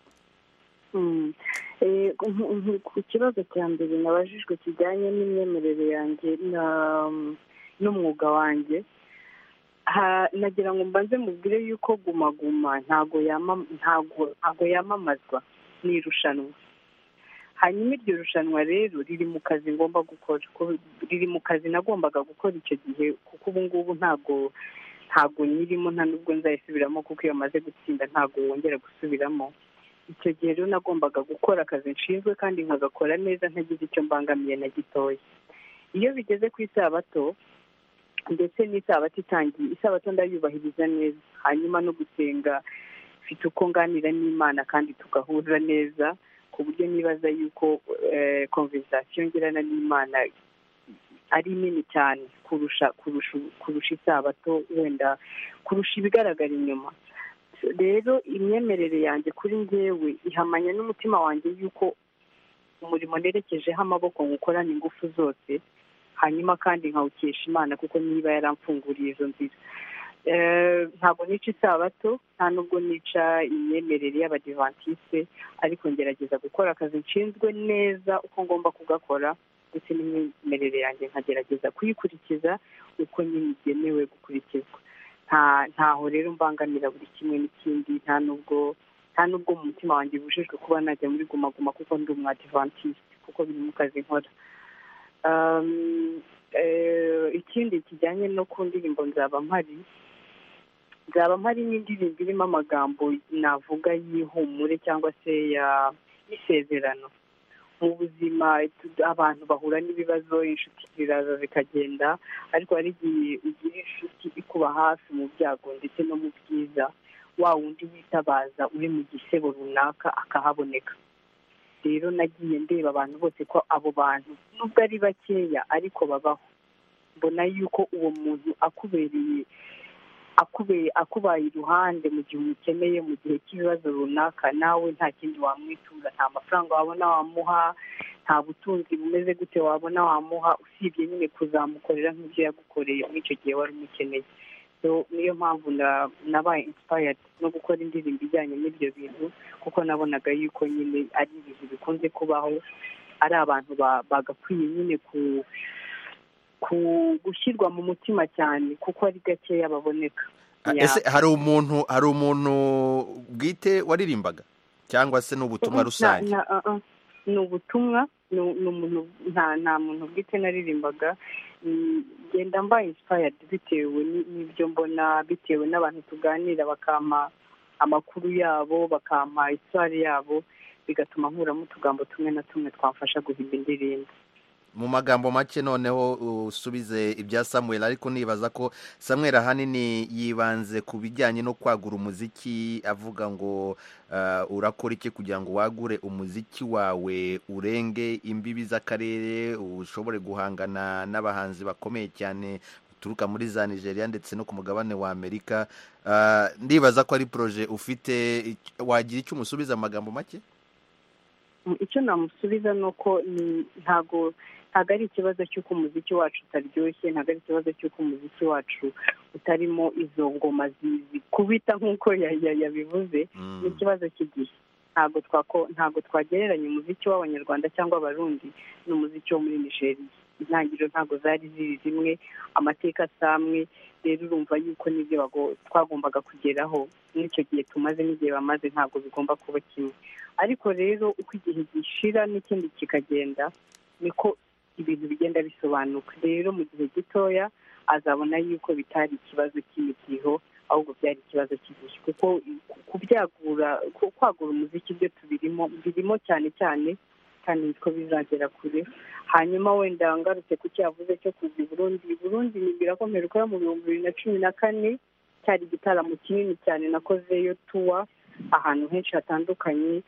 ku kibazo cya mbere nabajijwe kijyanye n'imyemerere yanjye n'umwuga wanjye nagira ngo mbanze mubwire yuko Guma Guma ntago yamamazwa ni irushanwa hanyuma iryo rushanwa rero riri mu kazi ngomba gukora riri mu kazi nagombaga gukora icyo gihe kuko ubu ngubu ntago ntago nyirimo nta nubwo nzayisubiramo kuko iyo maze gutsinda ntago wongera gusubiramo. Icyo gihe rero nagombaga gukora akazi nshinzwe kandi nkagakora neza ntagize icyo mbangamiye na gitoya. Iyo bigeze ku isabato ndetse n'isabato itangiye isabato ndayubahiriza neza hanyuma no gusenga mfite uko nganira n'Imana kandi tugahuza neza ku buryo nibaza yuko conversation ngirana n'Imana ari nini cyane kurusha kurusha kurusha isabato wenda kurusha ibigaragara inyuma. Rero imyemerere yanjye kuri njyewe ihamanya n'umutima wanjye yuko umurimo nerekejeho amaboko ngukorana ingufu zose, hanyuma kandi nkawukesha Imana kuko niba yaramfunguriye izo nzira. Ntabwo nica isabato, nta nubwo nica imyemerere y'abadivantisite, ariko ngerageza gukora akazi nshinzwe neza uko ngomba kugakora, ndetse n'imyemerere yanjye nkagerageza kuyikurikiza uko nyine igenewe gukurikizwa. Ntaho rero mbangamira buri kimwe n'ikindi, nta nubwo nta nubwo mu mutima wanjye bujijwe kuba najya muri Guma Guma kuko ndi umwadivantiste, kuko biri mu kazi nkora. Ikindi kijyanye no ku ndirimbo nzaba mpari, nzaba mpari n'indirimbo irimo amagambo navuga y'ihumure cyangwa se y'isezerano. Mu buzima abantu bahura n'ibibazo, inshuti ziraza zikagenda, ariko hari igihe ugira inshuti ikuba hafi mu byago ndetse no mu byiza, wa wundi witabaza uri mu gisebo runaka akahaboneka. Rero nagiye ndeba abantu bose ko abo bantu nubwo ari bakeya ariko babaho. Mbona yuko uwo muntu akubereye akubeye akubaye iruhande mu gihe umukeneye, mu gihe cy'ibibazo runaka, nawe nta kindi wamwitura, nta mafaranga wabona wamuha, nta butunzi bumeze gute wabona wamuha, usibye nyine kuzamukorera nk'ibyo yagukoreye muri icyo gihe wari umukeneye. Niyo mpamvu nabaye inspired no gukora indirimbo ijyanye n'ibyo bintu, kuko nabonaga yuko nyine ari ibintu bikunze kubaho, ari abantu bagakwiye nyine gushyirwa mu mutima cyane kuko ari gakeya baboneka. Ese hari umuntu hari umuntu bwite waririmbaga cyangwa se n'ubutumwa rusange? Ni ubutumwa, nta muntu bwite naririmbaga. Genda mbaye inspired bitewe n'ibyo mbona, bitewe n'abantu tuganira bakampa amakuru yabo, bakampa iswari yabo, bigatuma nkuramo utugambo tumwe na tumwe twamfasha guhimba indirimbo. Mu magambo make noneho usubize ibya Samuel, ariko nibaza ko Samuel ahanini yibanze ku bijyanye no kwagura umuziki, avuga ngo urakora iki kugira ngo wagure umuziki wawe urenge imbibi z'akarere, ushobore guhangana n'abahanzi bakomeye cyane uturuka muri za Nigeria ndetse no ku mugabane wa Amerika. Ndibaza ko ari proje ufite, wagira icyo umusubiza amagambo make? Icyo namusubiza ni uko ntago ntabwo ari ikibazo cy'uko umuziki wacu utaryoshye, ntabwo ari ikibazo cy'uko umuziki wacu utarimo izo ngoma zikubita nk'uko yabivuze. Ni ikibazo cy'igihe. Ntabwo twagereranya umuziki w'abanyarwanda cyangwa abarundi n'umuziki wo muri Nigeria. Intangiriro ntabwo zari ziri zimwe, amateka asamwe. Rero urumva yuko n'ibyo twagombaga kugeraho n'icyo gihe tumaze n'igihe bamaze ntabwo bigomba kuba kimwe. Ariko rero uko igihe gishira n'ikindi kikagenda niko ibintu bigenda bisobanuka. Rero mu gihe gitoya azabona yuko bitari ikibazo cy'imitiho, ahubwo byari ikibazo cy'igihe, kuko kubyagura kwagura umuziki byo tubirimo birimo cyane cyane, kandi niko bizagera kure. Hanyuma wenda ngarutse ku cyavuze cyo kuza i Burundi. Burundi nibwira ko mperuka mu bihumbi bibiri na cumi na kane cyari igitaramo kinini cyane nakozeyo tuwa ahantu henshi hatandukanye.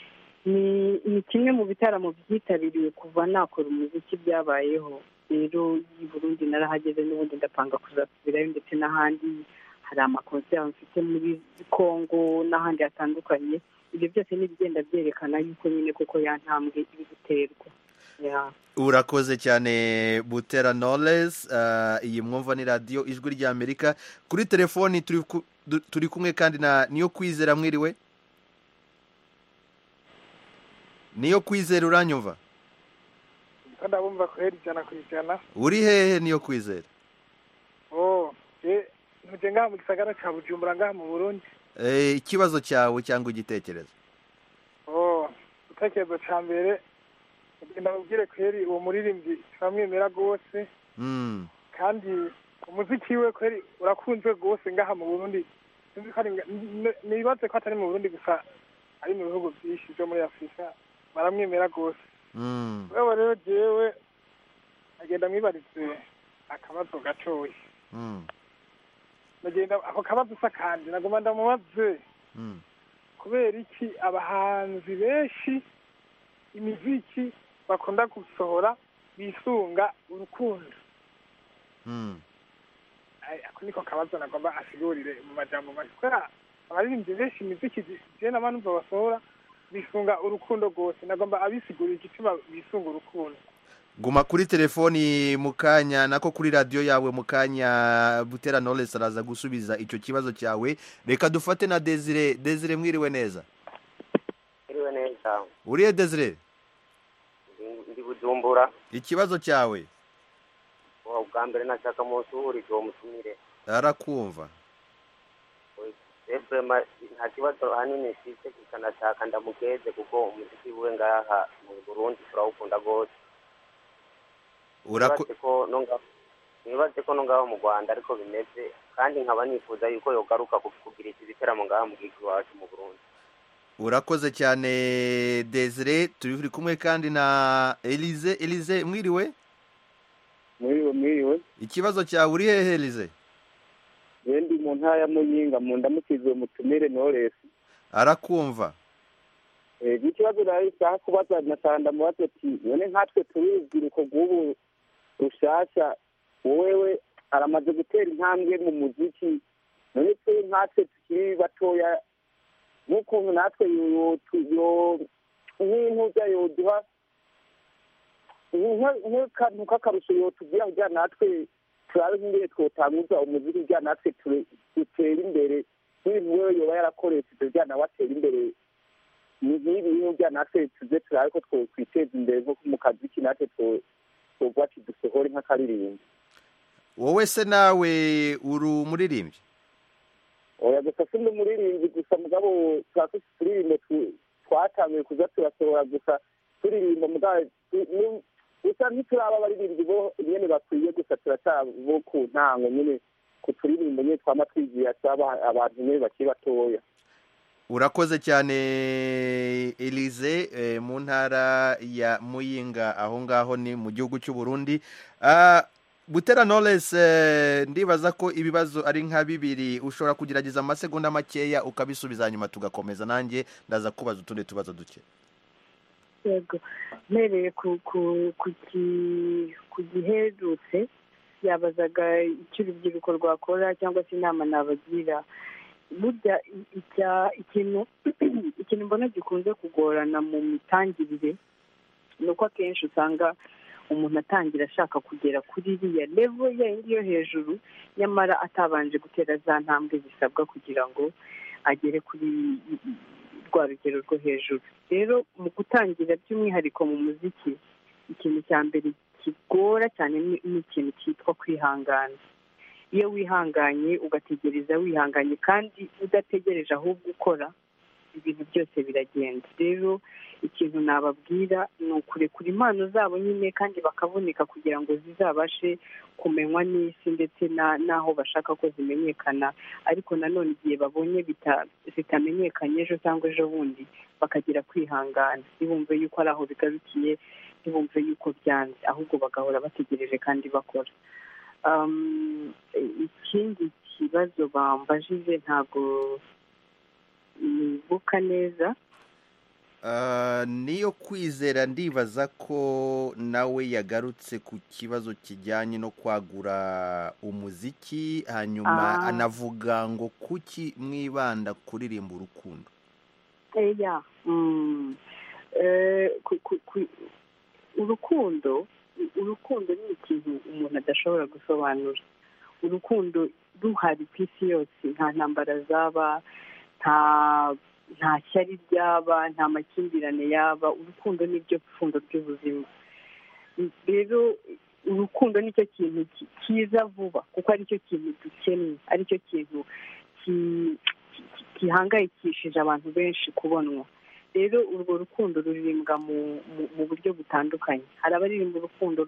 Ni kimwe mu bitaramo byitabiriwe kuva nakora umuziki byabayeho. Rero i Burundi narahageze, n'ubundi ndapanga kuzasubirayo, ndetse n'ahandi hari amakonseri mfite muri Kongo n'ahandi hatandukanye. Ibyo byose ni ibigenda byerekana yuko nyine koko yantambwe iri guterwa. Urakoze cyane Butera Knowless. Iyi mwumva ni radiyo Ijwi ry'Amerika. Kuri telefoni turi kumwe kandi na Niyo Kwizera. Mwiriwe Niyo Kwizera, uranyumva? Ndabumva kweri cyane kwijana. Uri hehe Niyo Kwizera? Oh, eh nuje ngaha mu gisagara cya Bujumbura ngaha mu Burundi. Eh ikibazo cyawe cyangwa igitekerezo? Oh, igitekerezo cya mbere ngenda ubwire kweri uwo muririmbyi twamwemera gose. Mm. Kandi umuziki we kweri urakunzwe gose ngaha mu Burundi. Nibaze ko atari mu Burundi gusa, ari mu bihugu byinshi byo muri Afurika baramwemera gose. Mm. Wewe rero jewe agenda mwibarize akabazo gatoyi. Mm. Nagenda ako kabazo sakandi nagoma ndamubaze. Mm. Kubera iki abahanzi benshi imiziki bakunda gusohora bisunga urukundo mm. ako niko kabazo nagomba asigurire mu majambo make kubera abaririmbyi benshi imiziki je n'abantu basohora bisunga urukundo rwose nagomba abisigurira igituma bisunga urukundo. Guma kuri telefoni mukanya nako kuri radio yawe mukanya Butera Knowless araza gusubiza icyo kibazo cyawe. Reka dufate na Desire. Desire mwiriwe neza? Mwiriwe neza. Uriye Desire? Ndi Bujumbura. Ikibazo cyawe? Wa bwa mbere nashaka musuri cyo mutumire. Arakumva. Ese ma nta kibazo hanini sise kikanashaka ndamugeze kuko umuziki we ngaha mu Burundi turawukunda gose. Urako ko nonga nibaze ko nonga mu Rwanda ariko bimeze kandi nkaba nifuza yuko yogaruka kugira iki biteramo ngaha mu gihugu wacu mu Burundi. Urakoze cyane Desire. Turi kumwe kandi na Elize. Elize mwiriwe? Mwiriwe mwiriwe. Ikibazo cyawe uri hehe Elize? Wendi mu ntara ya Muyinga mu ndamukizwe mutumire Knowless. Arakumva. Eh ikibazo rari saha kubaza na sanda mubaze ati none nkatwe turubwiruko gubu rushasha wewe aramaze gutera intambwe mu muziki none twe nkatwe tukiri batoya nukuntu natwe yo yo n'intu bya yoduha nk'akantu k'akarusho yotugira kugira natwe turabe nk'ingene twotanguza umuziki kugira natwe dutere imbere n'ibintu wewe yoba yarakoresheje kugira nawe atere imbere ni nk'ibi kugira natwe tuze turabe ko twokwiteza imbere nko mu kazi natwe twovuga ati dusohore nk'akaririmbo. Wowe se nawe uri umuririmbyi? Oya gusa si umuririmbyi gusa mugabo twafise turirimbo twatanguye kuza turasohora gusa turirimba mugabo gusa ntituraba abaririmbyi bo nyene bakwiye gusa turacabo ku ntango nyene ku turirimbo nyene twama twigiye asaba abantu nyene bakiri batoya. Urakoze cyane Elize eh, mu ntara ya Muyinga aho ngaho ni mu gihugu cy'u Burundi. uh, Butera Knowless, eh, ndibaza ko ibibazo ari nka bibiri ushobora kugerageza amasegonda makeya ukabisubiza nyuma tugakomeza nanjye ndaza kubaza utundi tubazo duke. Yego mereye ku ku ku giherutse yabazaga icyo urubyiruko rwakora cyangwa se inama nabagira. Burya ikintu ikintu mbona gikunze kugorana mu mitangirire ni uko akenshi usanga umuntu atangira ashaka kugera kuri iriya level yindi yo hejuru nyamara atabanje gutera za ntambwe zisabwa kugira ngo agere kuri rwa rugero rwo hejuru. Rero mu gutangira by'umwihariko mu muziki ikintu cya mbere kigora cyane ni ikintu cyitwa kwihangana. Iyo wihanganye ugategereza wihanganye kandi udategereje ahubwo ukora ibintu byose biragenda. Rero ikintu nababwira ni ukurekura impano zabo nyine kandi bakavunika kugira ngo zizabashe kumenywa n'isi ndetse n'aho bashaka ko zimenyekana, ariko nanone igihe babonye zitamenyekanye ejo cyangwa ejo bundi bakagira kwihangana, ntibumve yuko ari aho bigarukiye, ntibumve yuko byanze, ahubwo bagahora bategereje kandi bakora. Ikindi kibazo bambajije ntabwo nibuka neza. Niyo kwizera ndibaza ko nawe yagarutse ku kibazo kijyanye no kwagura umuziki, hanyuma anavuga ngo kuki mwibanda kuririmba urukundo. Eya urukundo urukundo ni ikintu umuntu adashobora gusobanura. Urukundo ruhari ku isi yose, nta ntambara zaba, nta nta shyari ryaba, nta makimbirane yaba. Urukundo ni ryo pfundo ry'ubuzima. Rero urukundo ni cyo kintu kiza vuba kuko ari cyo kintu dukeneye, ari cyo kintu gihangayikishije abantu benshi kubonwa. Rero urwo rukundo ruririmbwa mu buryo butandukanye. Hari abaririmba urukundo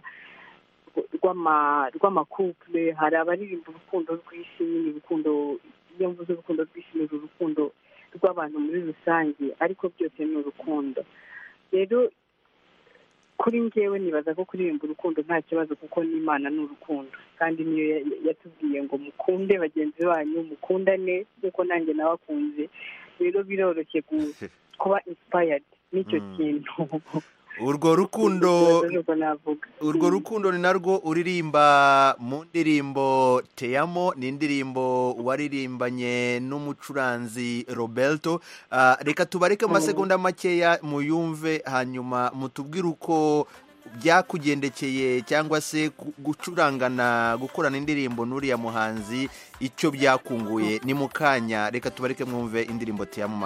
rw'amakupule, hari abaririmba urukundo rw'isi, nyine urukundo, iyo mvuze urukundo rw'isi ni urukundo rw'abantu muri rusange, ariko byose ni urukundo. Rero kuri njyewe nibaza ko kuririmba urukundo nta kibazo kuko n'Imana ni urukundo, kandi niyo yatubwiye ngo mukunde bagenzi banyu, mukundane nk'uko nanjye nabakunze. Rero biroroshye kuba inspired n'icyo kintu. urwo rukundo urwo rukundo ni narwo uririmba mu ndirimbo Teyamo, ni indirimbo waririmbanye n'umucuranzi Roberto. Uh, reka tubareke amasegonda makeya muyumve, hanyuma mutubwire uko byakugendekeye cyangwa se gucurangana gukorana indirimbo n'uriya muhanzi icyo byakunguye. Ni mukanya, reka tubareke mwumve indirimbo Teyamo.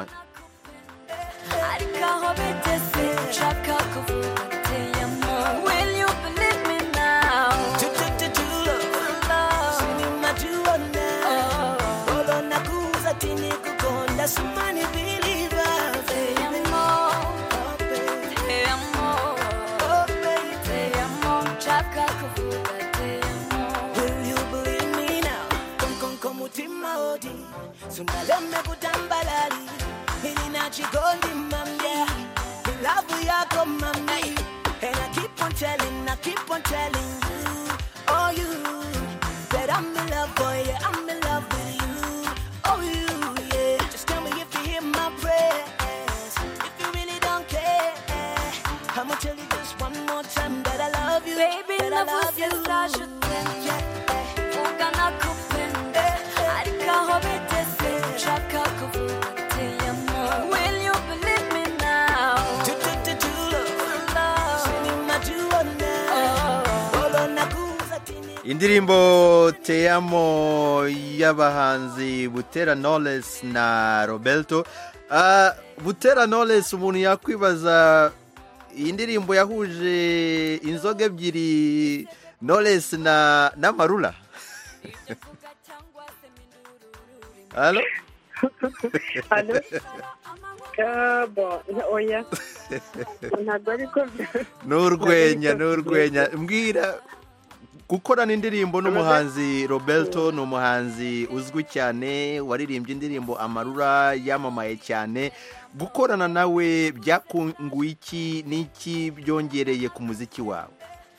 Will you believe me now? Somebody believe us. Teyamo, Teyamo, oh baby, Teyamo, chaka kuvuga Teyamo. Will you believe me now? Come, come, come, mutima odi. Sunaleme kutambalali. Nina chikondi mamya. Love yako mamya. And I keep on telling, I keep on telling you, oh you, that I'm in love, boy, yeah, I'm in love with you, oh you. I'ma tell you this one more time that I love you, baby, that I love you. Will you believe me now? Indirimbo Teyamo y'abahanzi Butera Knowless na Roberto. Uh, Butera Knowless, umuntu yakwibaza iyi ndirimbo yahuje inzoga ebyiri, Knowless na na Marula. Halo? Halo? Kabo, oya. Ntabwo ariko n'urwenya n'urwenya mbwira gukorana indirimbo n'umuhanzi Roberto, ni umuhanzi uzwi cyane waririmbye indirimbo Amarura yamamaye cyane. Gukorana nawe byakunguye iki n'iki byongereye ku muziki wawe?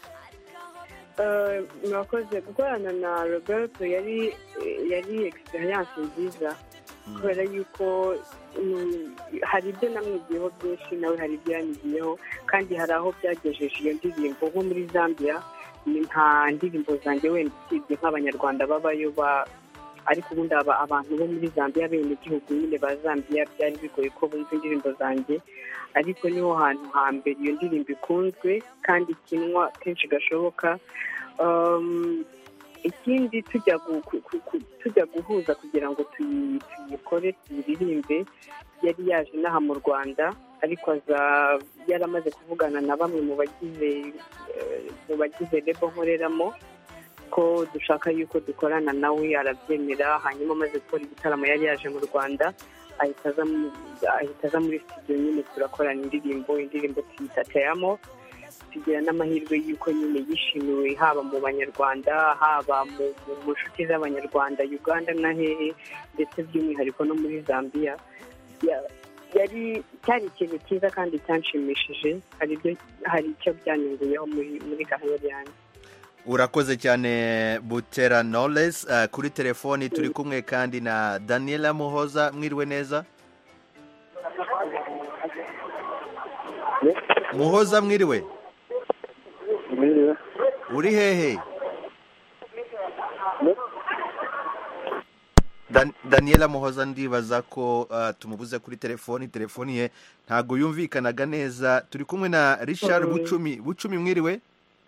Uh, mwakoze. Gukorana na Roberto yari yari experience nziza kubera yuko hari ibyo namwigiyeho byinshi, nawe hari ibyo yanyigiyeho, kandi hari aho byagejeje iyo ndirimbo. Nko muri Zambia nta ndirimbo zanjye wenda usibye nk'abanyarwanda babayo ba, ariko ubundi aba abantu bo muri Zambia bene igihugu nyine ba Zambia byari bigoye ko bumva indirimbo zanjye, ariko niho hantu hambere iyo ndirimbo ikunzwe kandi ikinwa kenshi gashoboka. Um, ikindi tujya tujya guhuza kugira ngo tuyikore tuyiririmbe, yari yaje n'aha mu Rwanda, ariko aza yaramaze kuvugana na bamwe mu bagize mu bagize lebo nkoreramo ko dushaka yuko dukorana nawe, arabyemera. Hanyuma amaze gukora igitaramo yari yaje mu Rwanda, ahita aza muri studio nyine turakorana indirimbo indirimbo tuyita Teyamo. Tugira n'amahirwe yuko nyine yishimiwe haba mu banyarwanda, haba mu nshuti z'abanyarwanda Uganda na hehe, ndetse by'umwihariko no muri Zambia. Yari cyari ikintu cyiza kandi cyanshimishije, hari icyo byanyunguyeho muri muri gahunda yanjye. Urakoze cyane Butera Knowless. Uh, kuri telefoni turi kumwe kandi na Daniela Muhoza. Mwiriwe neza? Muhoza mwiriwe? Mwiriwe. Uri hehe? Dan Daniela Muhoza ndibaza ko uh, tumubuze kuri telefoni, telefoni ye ntago yumvikanaga neza. Turi kumwe na Richard mm -hmm. Bucumi. Bucumi mwiriwe?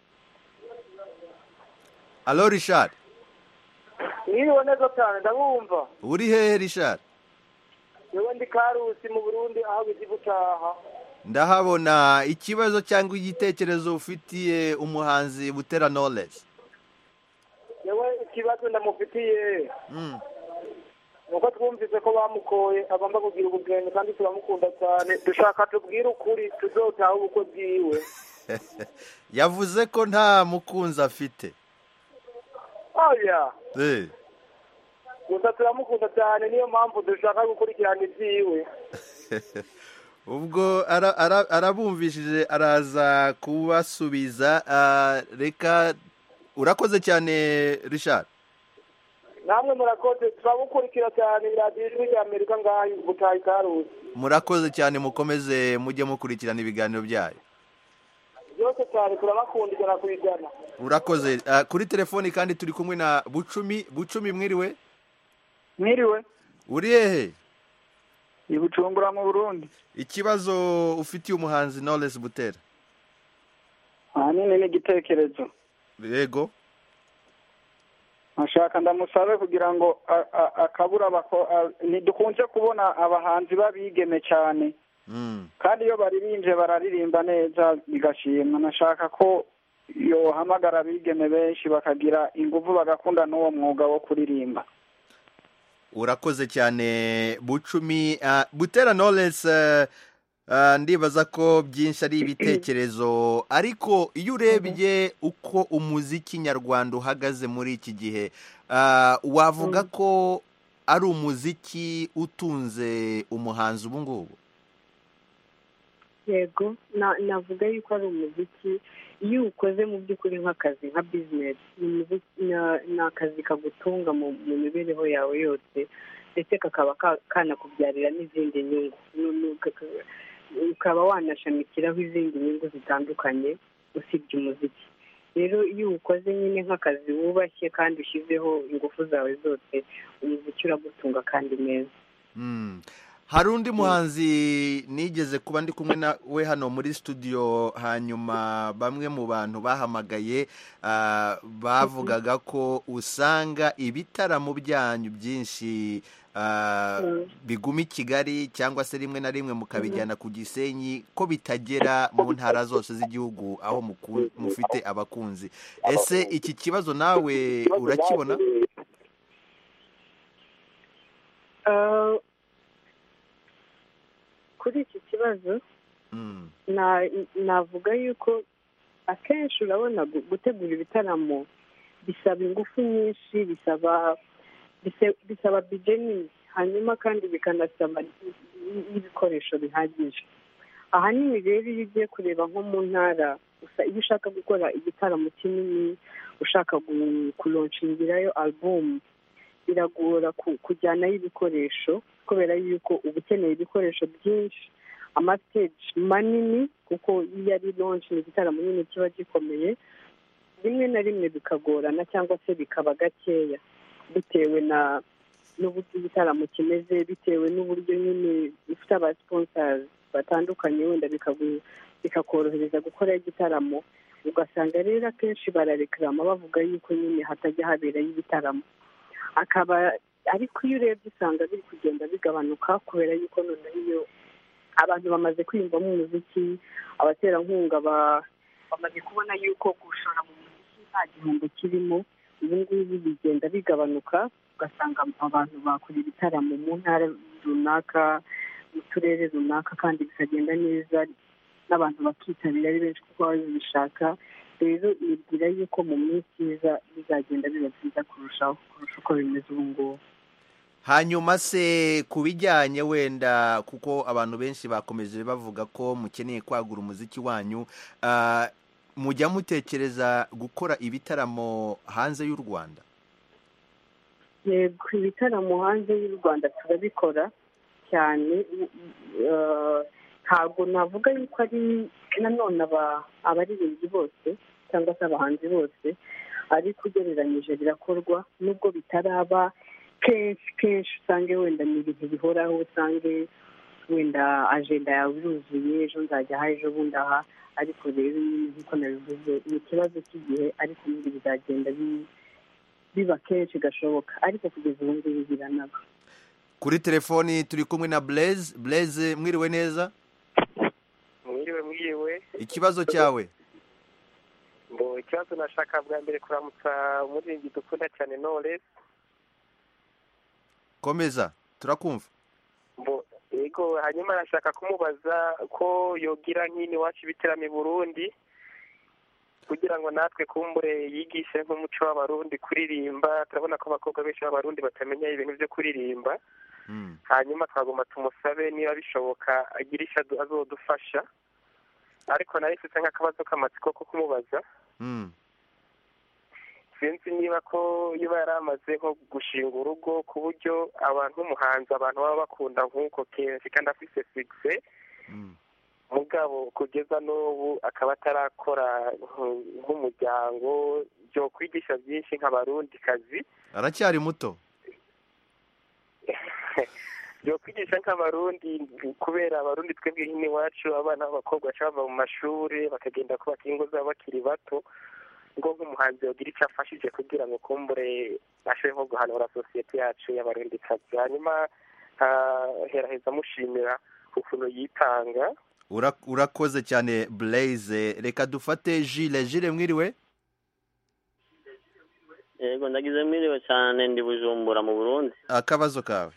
Allo Richard? Mwiriwe neza cyane ndabumva. Uri hehe Richard? Yewe ndi Karusi mu Burundi aho bizi gutaha. Ndahabona. Ikibazo cyangwa igitekerezo ufitiye umuhanzi Butera Knowless? Yewe ikibazo ndamufitiye. Mm. Nuko twumvise ko bamukoye agomba kugira ubugenge kandi turamukunda cyane, dushaka tubwire ukuri tuzotaha ubuko bwiwe. Yavuze ko nta mukunzi afite. Oya. Eh. Gusa turamukunda cyane, niyo mpamvu dushaka gukurikirana ibyiwe. Ubwo arabumvishije araza kubasubiza. Uh, reka urakoze cyane Richard. Namwe murakoze, turabukurikira cyane radio Ijwi ry'Amerika ngaho Butayi Karusi. Murakoze cyane, mukomeze mujye mukurikirana ibiganiro byayo. byose cyane turabakunda ijana ku ijana. urakoze. Ah, kuri telefoni kandi turi kumwe na Bucumi. Bucumi, mwiriwe? Mwiriwe. Uri hehe? I Bujumbura mu Burundi. Ikibazo ufitiye umuhanzi Knowless Butera? Ahanini ni igitekerezo. Yego. Ashaka ndamusabe kugira ngo akabura bako ntidukunze kubona abahanzi babigeme cyane. Mm. Kandi iyo baririmbye bararirimba neza bigashimwa. Nashaka ko yo hamagara abigeme benshi bakagira ingufu bagakunda n'uwo mwuga wo kuririmba. Urakoze cyane Bucumi. Uh, Butera Knowless, uh, uh, ndibaza ko byinshi ari ibitekerezo, ariko iyo urebye uko umuziki nyarwanda uhagaze muri iki gihe, uh, wavuga ko ari umuziki utunze umuhanzi ubu ngubu? Yego, navuga yuko ari umuziki iyo ukoze mu by'ukuri nk'akazi nka bizinesi, ni akazi kagutunga mu mibereho yawe yose, ndetse kakaba kanakubyarira n'izindi nyungu, ukaba wanashamikiraho izindi nyungu zitandukanye usibye umuziki. Rero iyo ukoze nyine nk'akazi wubashye kandi ushyizeho ingufu zawe zose, umuziki uragutunga kandi neza. Hari undi muhanzi nigeze kuba ndi kumwe na we hano muri studio, hanyuma bamwe mu bantu bahamagaye uh, bavugaga ko usanga ibitaramo byanyu byinshi uh, biguma i Kigali cyangwa se rimwe na rimwe mukabijyana ku Gisenyi, ko bitagera mu ntara zose z'igihugu aho mufite abakunzi. Ese iki kibazo nawe urakibona? Uh, kuri iki kibazo navuga yuko akenshi urabona gutegura ibitaramo bisaba ingufu nyinshi, bisaba bisaba bije nini, hanyuma kandi bikanasaba n'ibikoresho bihagije. Ahanini rero iyo ugiye kureba nko mu ntara, iyo ushaka gukora igitaramo kinini, ushaka kulonshingirayo album, biragora kujyanayo ibikoresho, kubera yuko uba ukeneye ibikoresho byinshi, amastage manini, kuko iyo ari launch ni igitaramo nyine kiba gikomeye, rimwe na rimwe bikagorana cyangwa se bikaba gakeya bitewe na n'uburyo igitaramo kimeze, bitewe n'uburyo nyine ufite aba sponsors batandukanye, wenda bikakorohereza gukora igitaramo. Ugasanga rero akenshi barareklama bavuga yuko nyine hatajya haberayo ibitaramo, akaba ariko iyo urebye usanga biri kugenda bigabanuka, kubera yuko noneho iyo abantu bamaze kwiyumvamo umuziki, abaterankunga bamaze kubona yuko gushora mu muziki nta gihombo kirimo, ubu ngubu bigenda bigabanuka, ugasanga abantu bakora ibitaramo mu ntara runaka, mu turere runaka, kandi bikagenda neza n'abantu bakitabira ari benshi kuko baba babishaka. Rero nibwira yuko mu minsi iza bizagenda biba byiza kurushaho kurusha uko bimeze ubu ngubu. Hanyuma se ku bijyanye wenda, kuko abantu benshi bakomeje bavuga ko mukeneye kwagura umuziki wanyu, uh, mujya mutekereza gukora ibitaramo hanze y'u Rwanda? Yego, ibitaramo hanze y'u Rwanda turabikora cyane. Ntabwo navuga yuko ari nanone abaririmbyi bose cyangwa se abahanzi bose, ariko ugereranyije birakorwa, nubwo bitaraba kenshi kenshi usange wenda ni ibintu bihoraho, usange wenda agenda yawe iruzuye, ejo nzajya aha, ejo bundi aha, ariko rero nk'uko nabivuze ni ikibazo cy'igihe, ariko n'ibindi bizagenda biba kenshi gashoboka, ariko kugeza ubu ngubu biranaba. Kuri telefoni turi kumwe na Blaise. Blaise, mwiriwe neza? Mwiriwe mwiriwe. Ikibazo cyawe? Mbo ikibazo nashaka bwa mbere kuramutsa umuririmbyi dukunda cyane Knowless. Komeza, turakumva. Mbo yego, hanyuma nashaka kumubaza ko yogira nk'ini wacu ibitaramo i Burundi, kugira ngo natwe kumbure yigishe nk'umuco w'abarundi kuririmba. Turabona ko abakobwa benshi b'abarundi batamenya ibintu byo kuririmba. Mm. Hanyuma twagomba tumusabe niba bishoboka agira icyo azodufasha, ariko nayo ifite nk'akabazo k'amatsiko ko kumubaza. Mm. Sinzi niba ko iyo yari amaze nko gushinga urugo, ku buryo abantu nk'umuhanzi abantu baba bakunda nk'uko kenshi kandi afite success. Mm. mugabo kugeza n'ubu akaba atarakora nk'umuryango byo kwigisha byinshi nk'abarundi kazi aracyari muto byo kwigisha nk'abarundi kubera abarundi twebwe hino iwacu abana b'abakobwa bava mu mashuri bakagenda kubaka ingo zabo bakiri bato ngo nk'umuhanzi yogira icyo afashije kugira ngo kumbure ashobore nko guhanura sosiyete yacu y'abarundi kazi hanyuma heraheza amushimira ukuntu yitanga. Urakoze cyane Blaise. Reka dufate Gilles. Gilles mwiriwe? Yego ndagize mwiriwe cyane ndi Bujumbura mu Burundi. Akabazo kawe?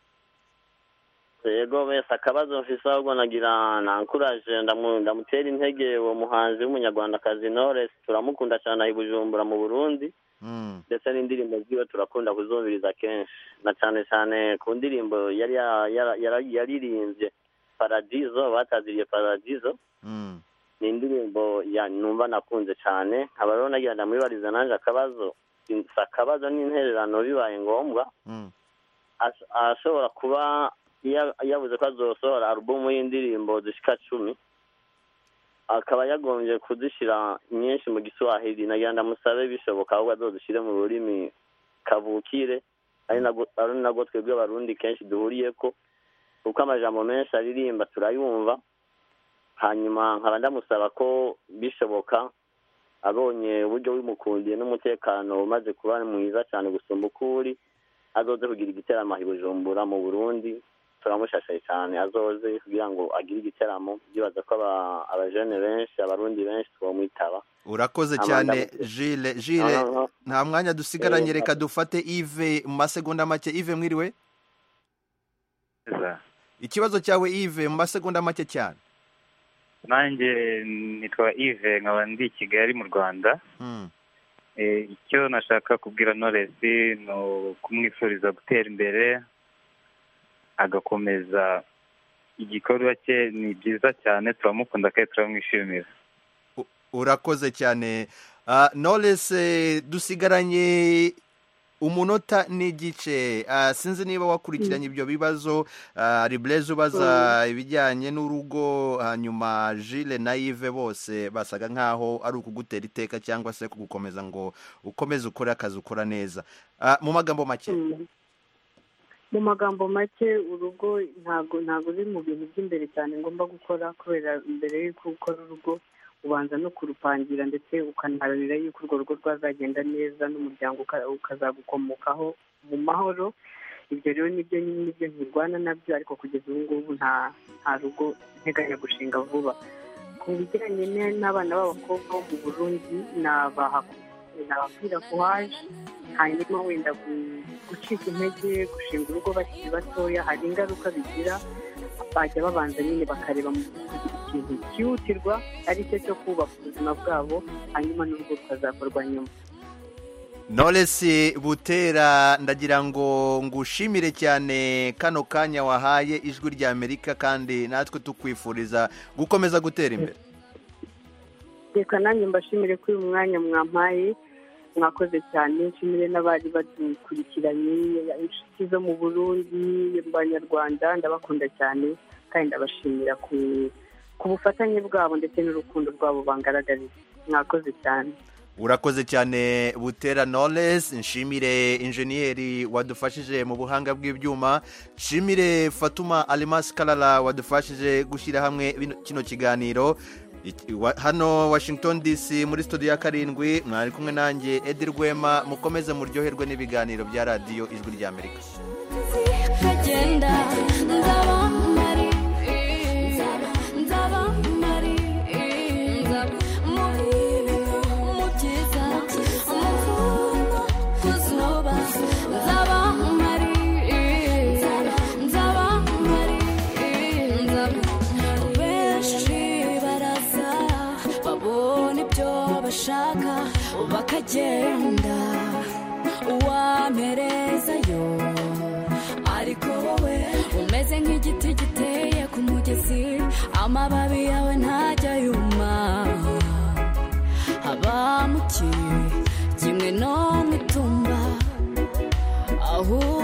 Yego bese akabazo mfise ahubwo nagira nankuraje ndamutera intege uwo muhanzi w'umunyarwandakazi Knowless turamukunda cyane ahi Bujumbura mu Burundi. Ndetse mm. n'indirimbo ziwe turakunda kuzumviriza kenshi na cyane cyane ku ndirimbo yari yaririmbye Paradiso bataziriye Paradiso mm. ni indirimbo ya numva nakunze cyane abarona nagira ndamwibariza nanje akabazo akabazo n'intererano bibaye ngombwa mm. ashobora kuba yavuze ko azosohora album y'indirimbo zishika cumi akaba yagombye kuzishyira nyinshi mu Giswahili nagira ndamusabe bishoboka ahubwo azozishyire mu rurimi kavukire ari nago twebwe abarundi kenshi duhuriye ko kuko amajambo menshi aririmba turayumva hanyuma nkaba ndamusaba ko bishoboka abonye uburyo wimukundiye n'umutekano umaze kuba mwiza cyane gusumba ukuri azoze kugira igiteramo i Bujumbura mu Burundi turamushashaye cyane azoze kugira ngo agire igiteramo byibaza ko abajene benshi abarundi benshi twomwitaba. Urakoze cyane Gilles. Gilles nta mwanya dusigaranye reka dufate Yves mu masegonda make. Yves mwiriwe? Ikibazo cyawe Yves mu masegonda make cyane. Nanjye nitwa Yves nkaba ndi Kigali mu Rwanda. Mm. Eh icyo nashaka kubwira Knowless no kumwifuriza gutera imbere agakomeza igikorwa cye ni byiza cyane turamukunda kandi turamwishimira. Urakoze cyane uh, Knowless dusigaranye umunota n'igice uh, sinzi niba wakurikiranye ibyo bibazo ari uh, Blaise ubaza ibijyanye n'urugo hanyuma Gilles na Yves bose basaga nkaho ari ukugutera iteka cyangwa se kugukomeza ngo ukomeze ukore akazi ukora neza uh, mu magambo make. Mm. Mu magambo make urugo ntago ntago uri mu bintu by'imbere cyane ngomba gukora kubera mbere y'uko ukora urugo ubanza no kurupangira ndetse ukanaharanira yuko urwo rugo rwazagenda neza n'umuryango ukazagukomokaho mu mahoro. Ibyo rero nibyo nibyo ntirwana nabyo ariko kugeza ubu ngubu nta nta rugo nteganya gushinga vuba. Ku bijyanye n'abana b'abakobwa bo mu Burundi nababwira ko haje hanyuma wenda gucika intege gushinga urugo bakiri batoya hari ingaruka bigira bajya babanza nyine bakareba mu ikintu cyihutirwa ari cyo cyo kubaka ubuzima bwabo hanyuma n'urugo rukazakorwa nyuma. Knowless Butera ndagira ngo ngushimire cyane kano kanya wahaye ijwi rya Amerika kandi natwe tukwifuriza gukomeza gutera imbere. Reka nanjye mbashimire kuri uyu mwanya mwampaye mwakoze cyane nshimire n'abari badukurikiranye inshuti zo mu Burundi y'Abanyarwanda ndabakunda cyane kandi ndabashimira ku ku bufatanye bwabo ndetse n'urukundo rwabo bangaragariza mwakoze cyane. Urakoze cyane Butera Knowless. Nshimire injeniyeri wadufashije mu buhanga bw'ibyuma. Nshimire Fatuma Alimas Kalala wadufashije gushyira hamwe kino kiganiro. Hano Washington D C muri studio ya karindwi mwari kumwe nanjye Edi Rwema mukomeze muryoherwe n'ibiganiro bya radio Ijwi rya Amerika. Shaka bakagenda uwamerezayo ariko wowe umeze nk'igiti giteye ku mugezi amababi yawe ntajya yuma haba mu kimwe no mu tumba aho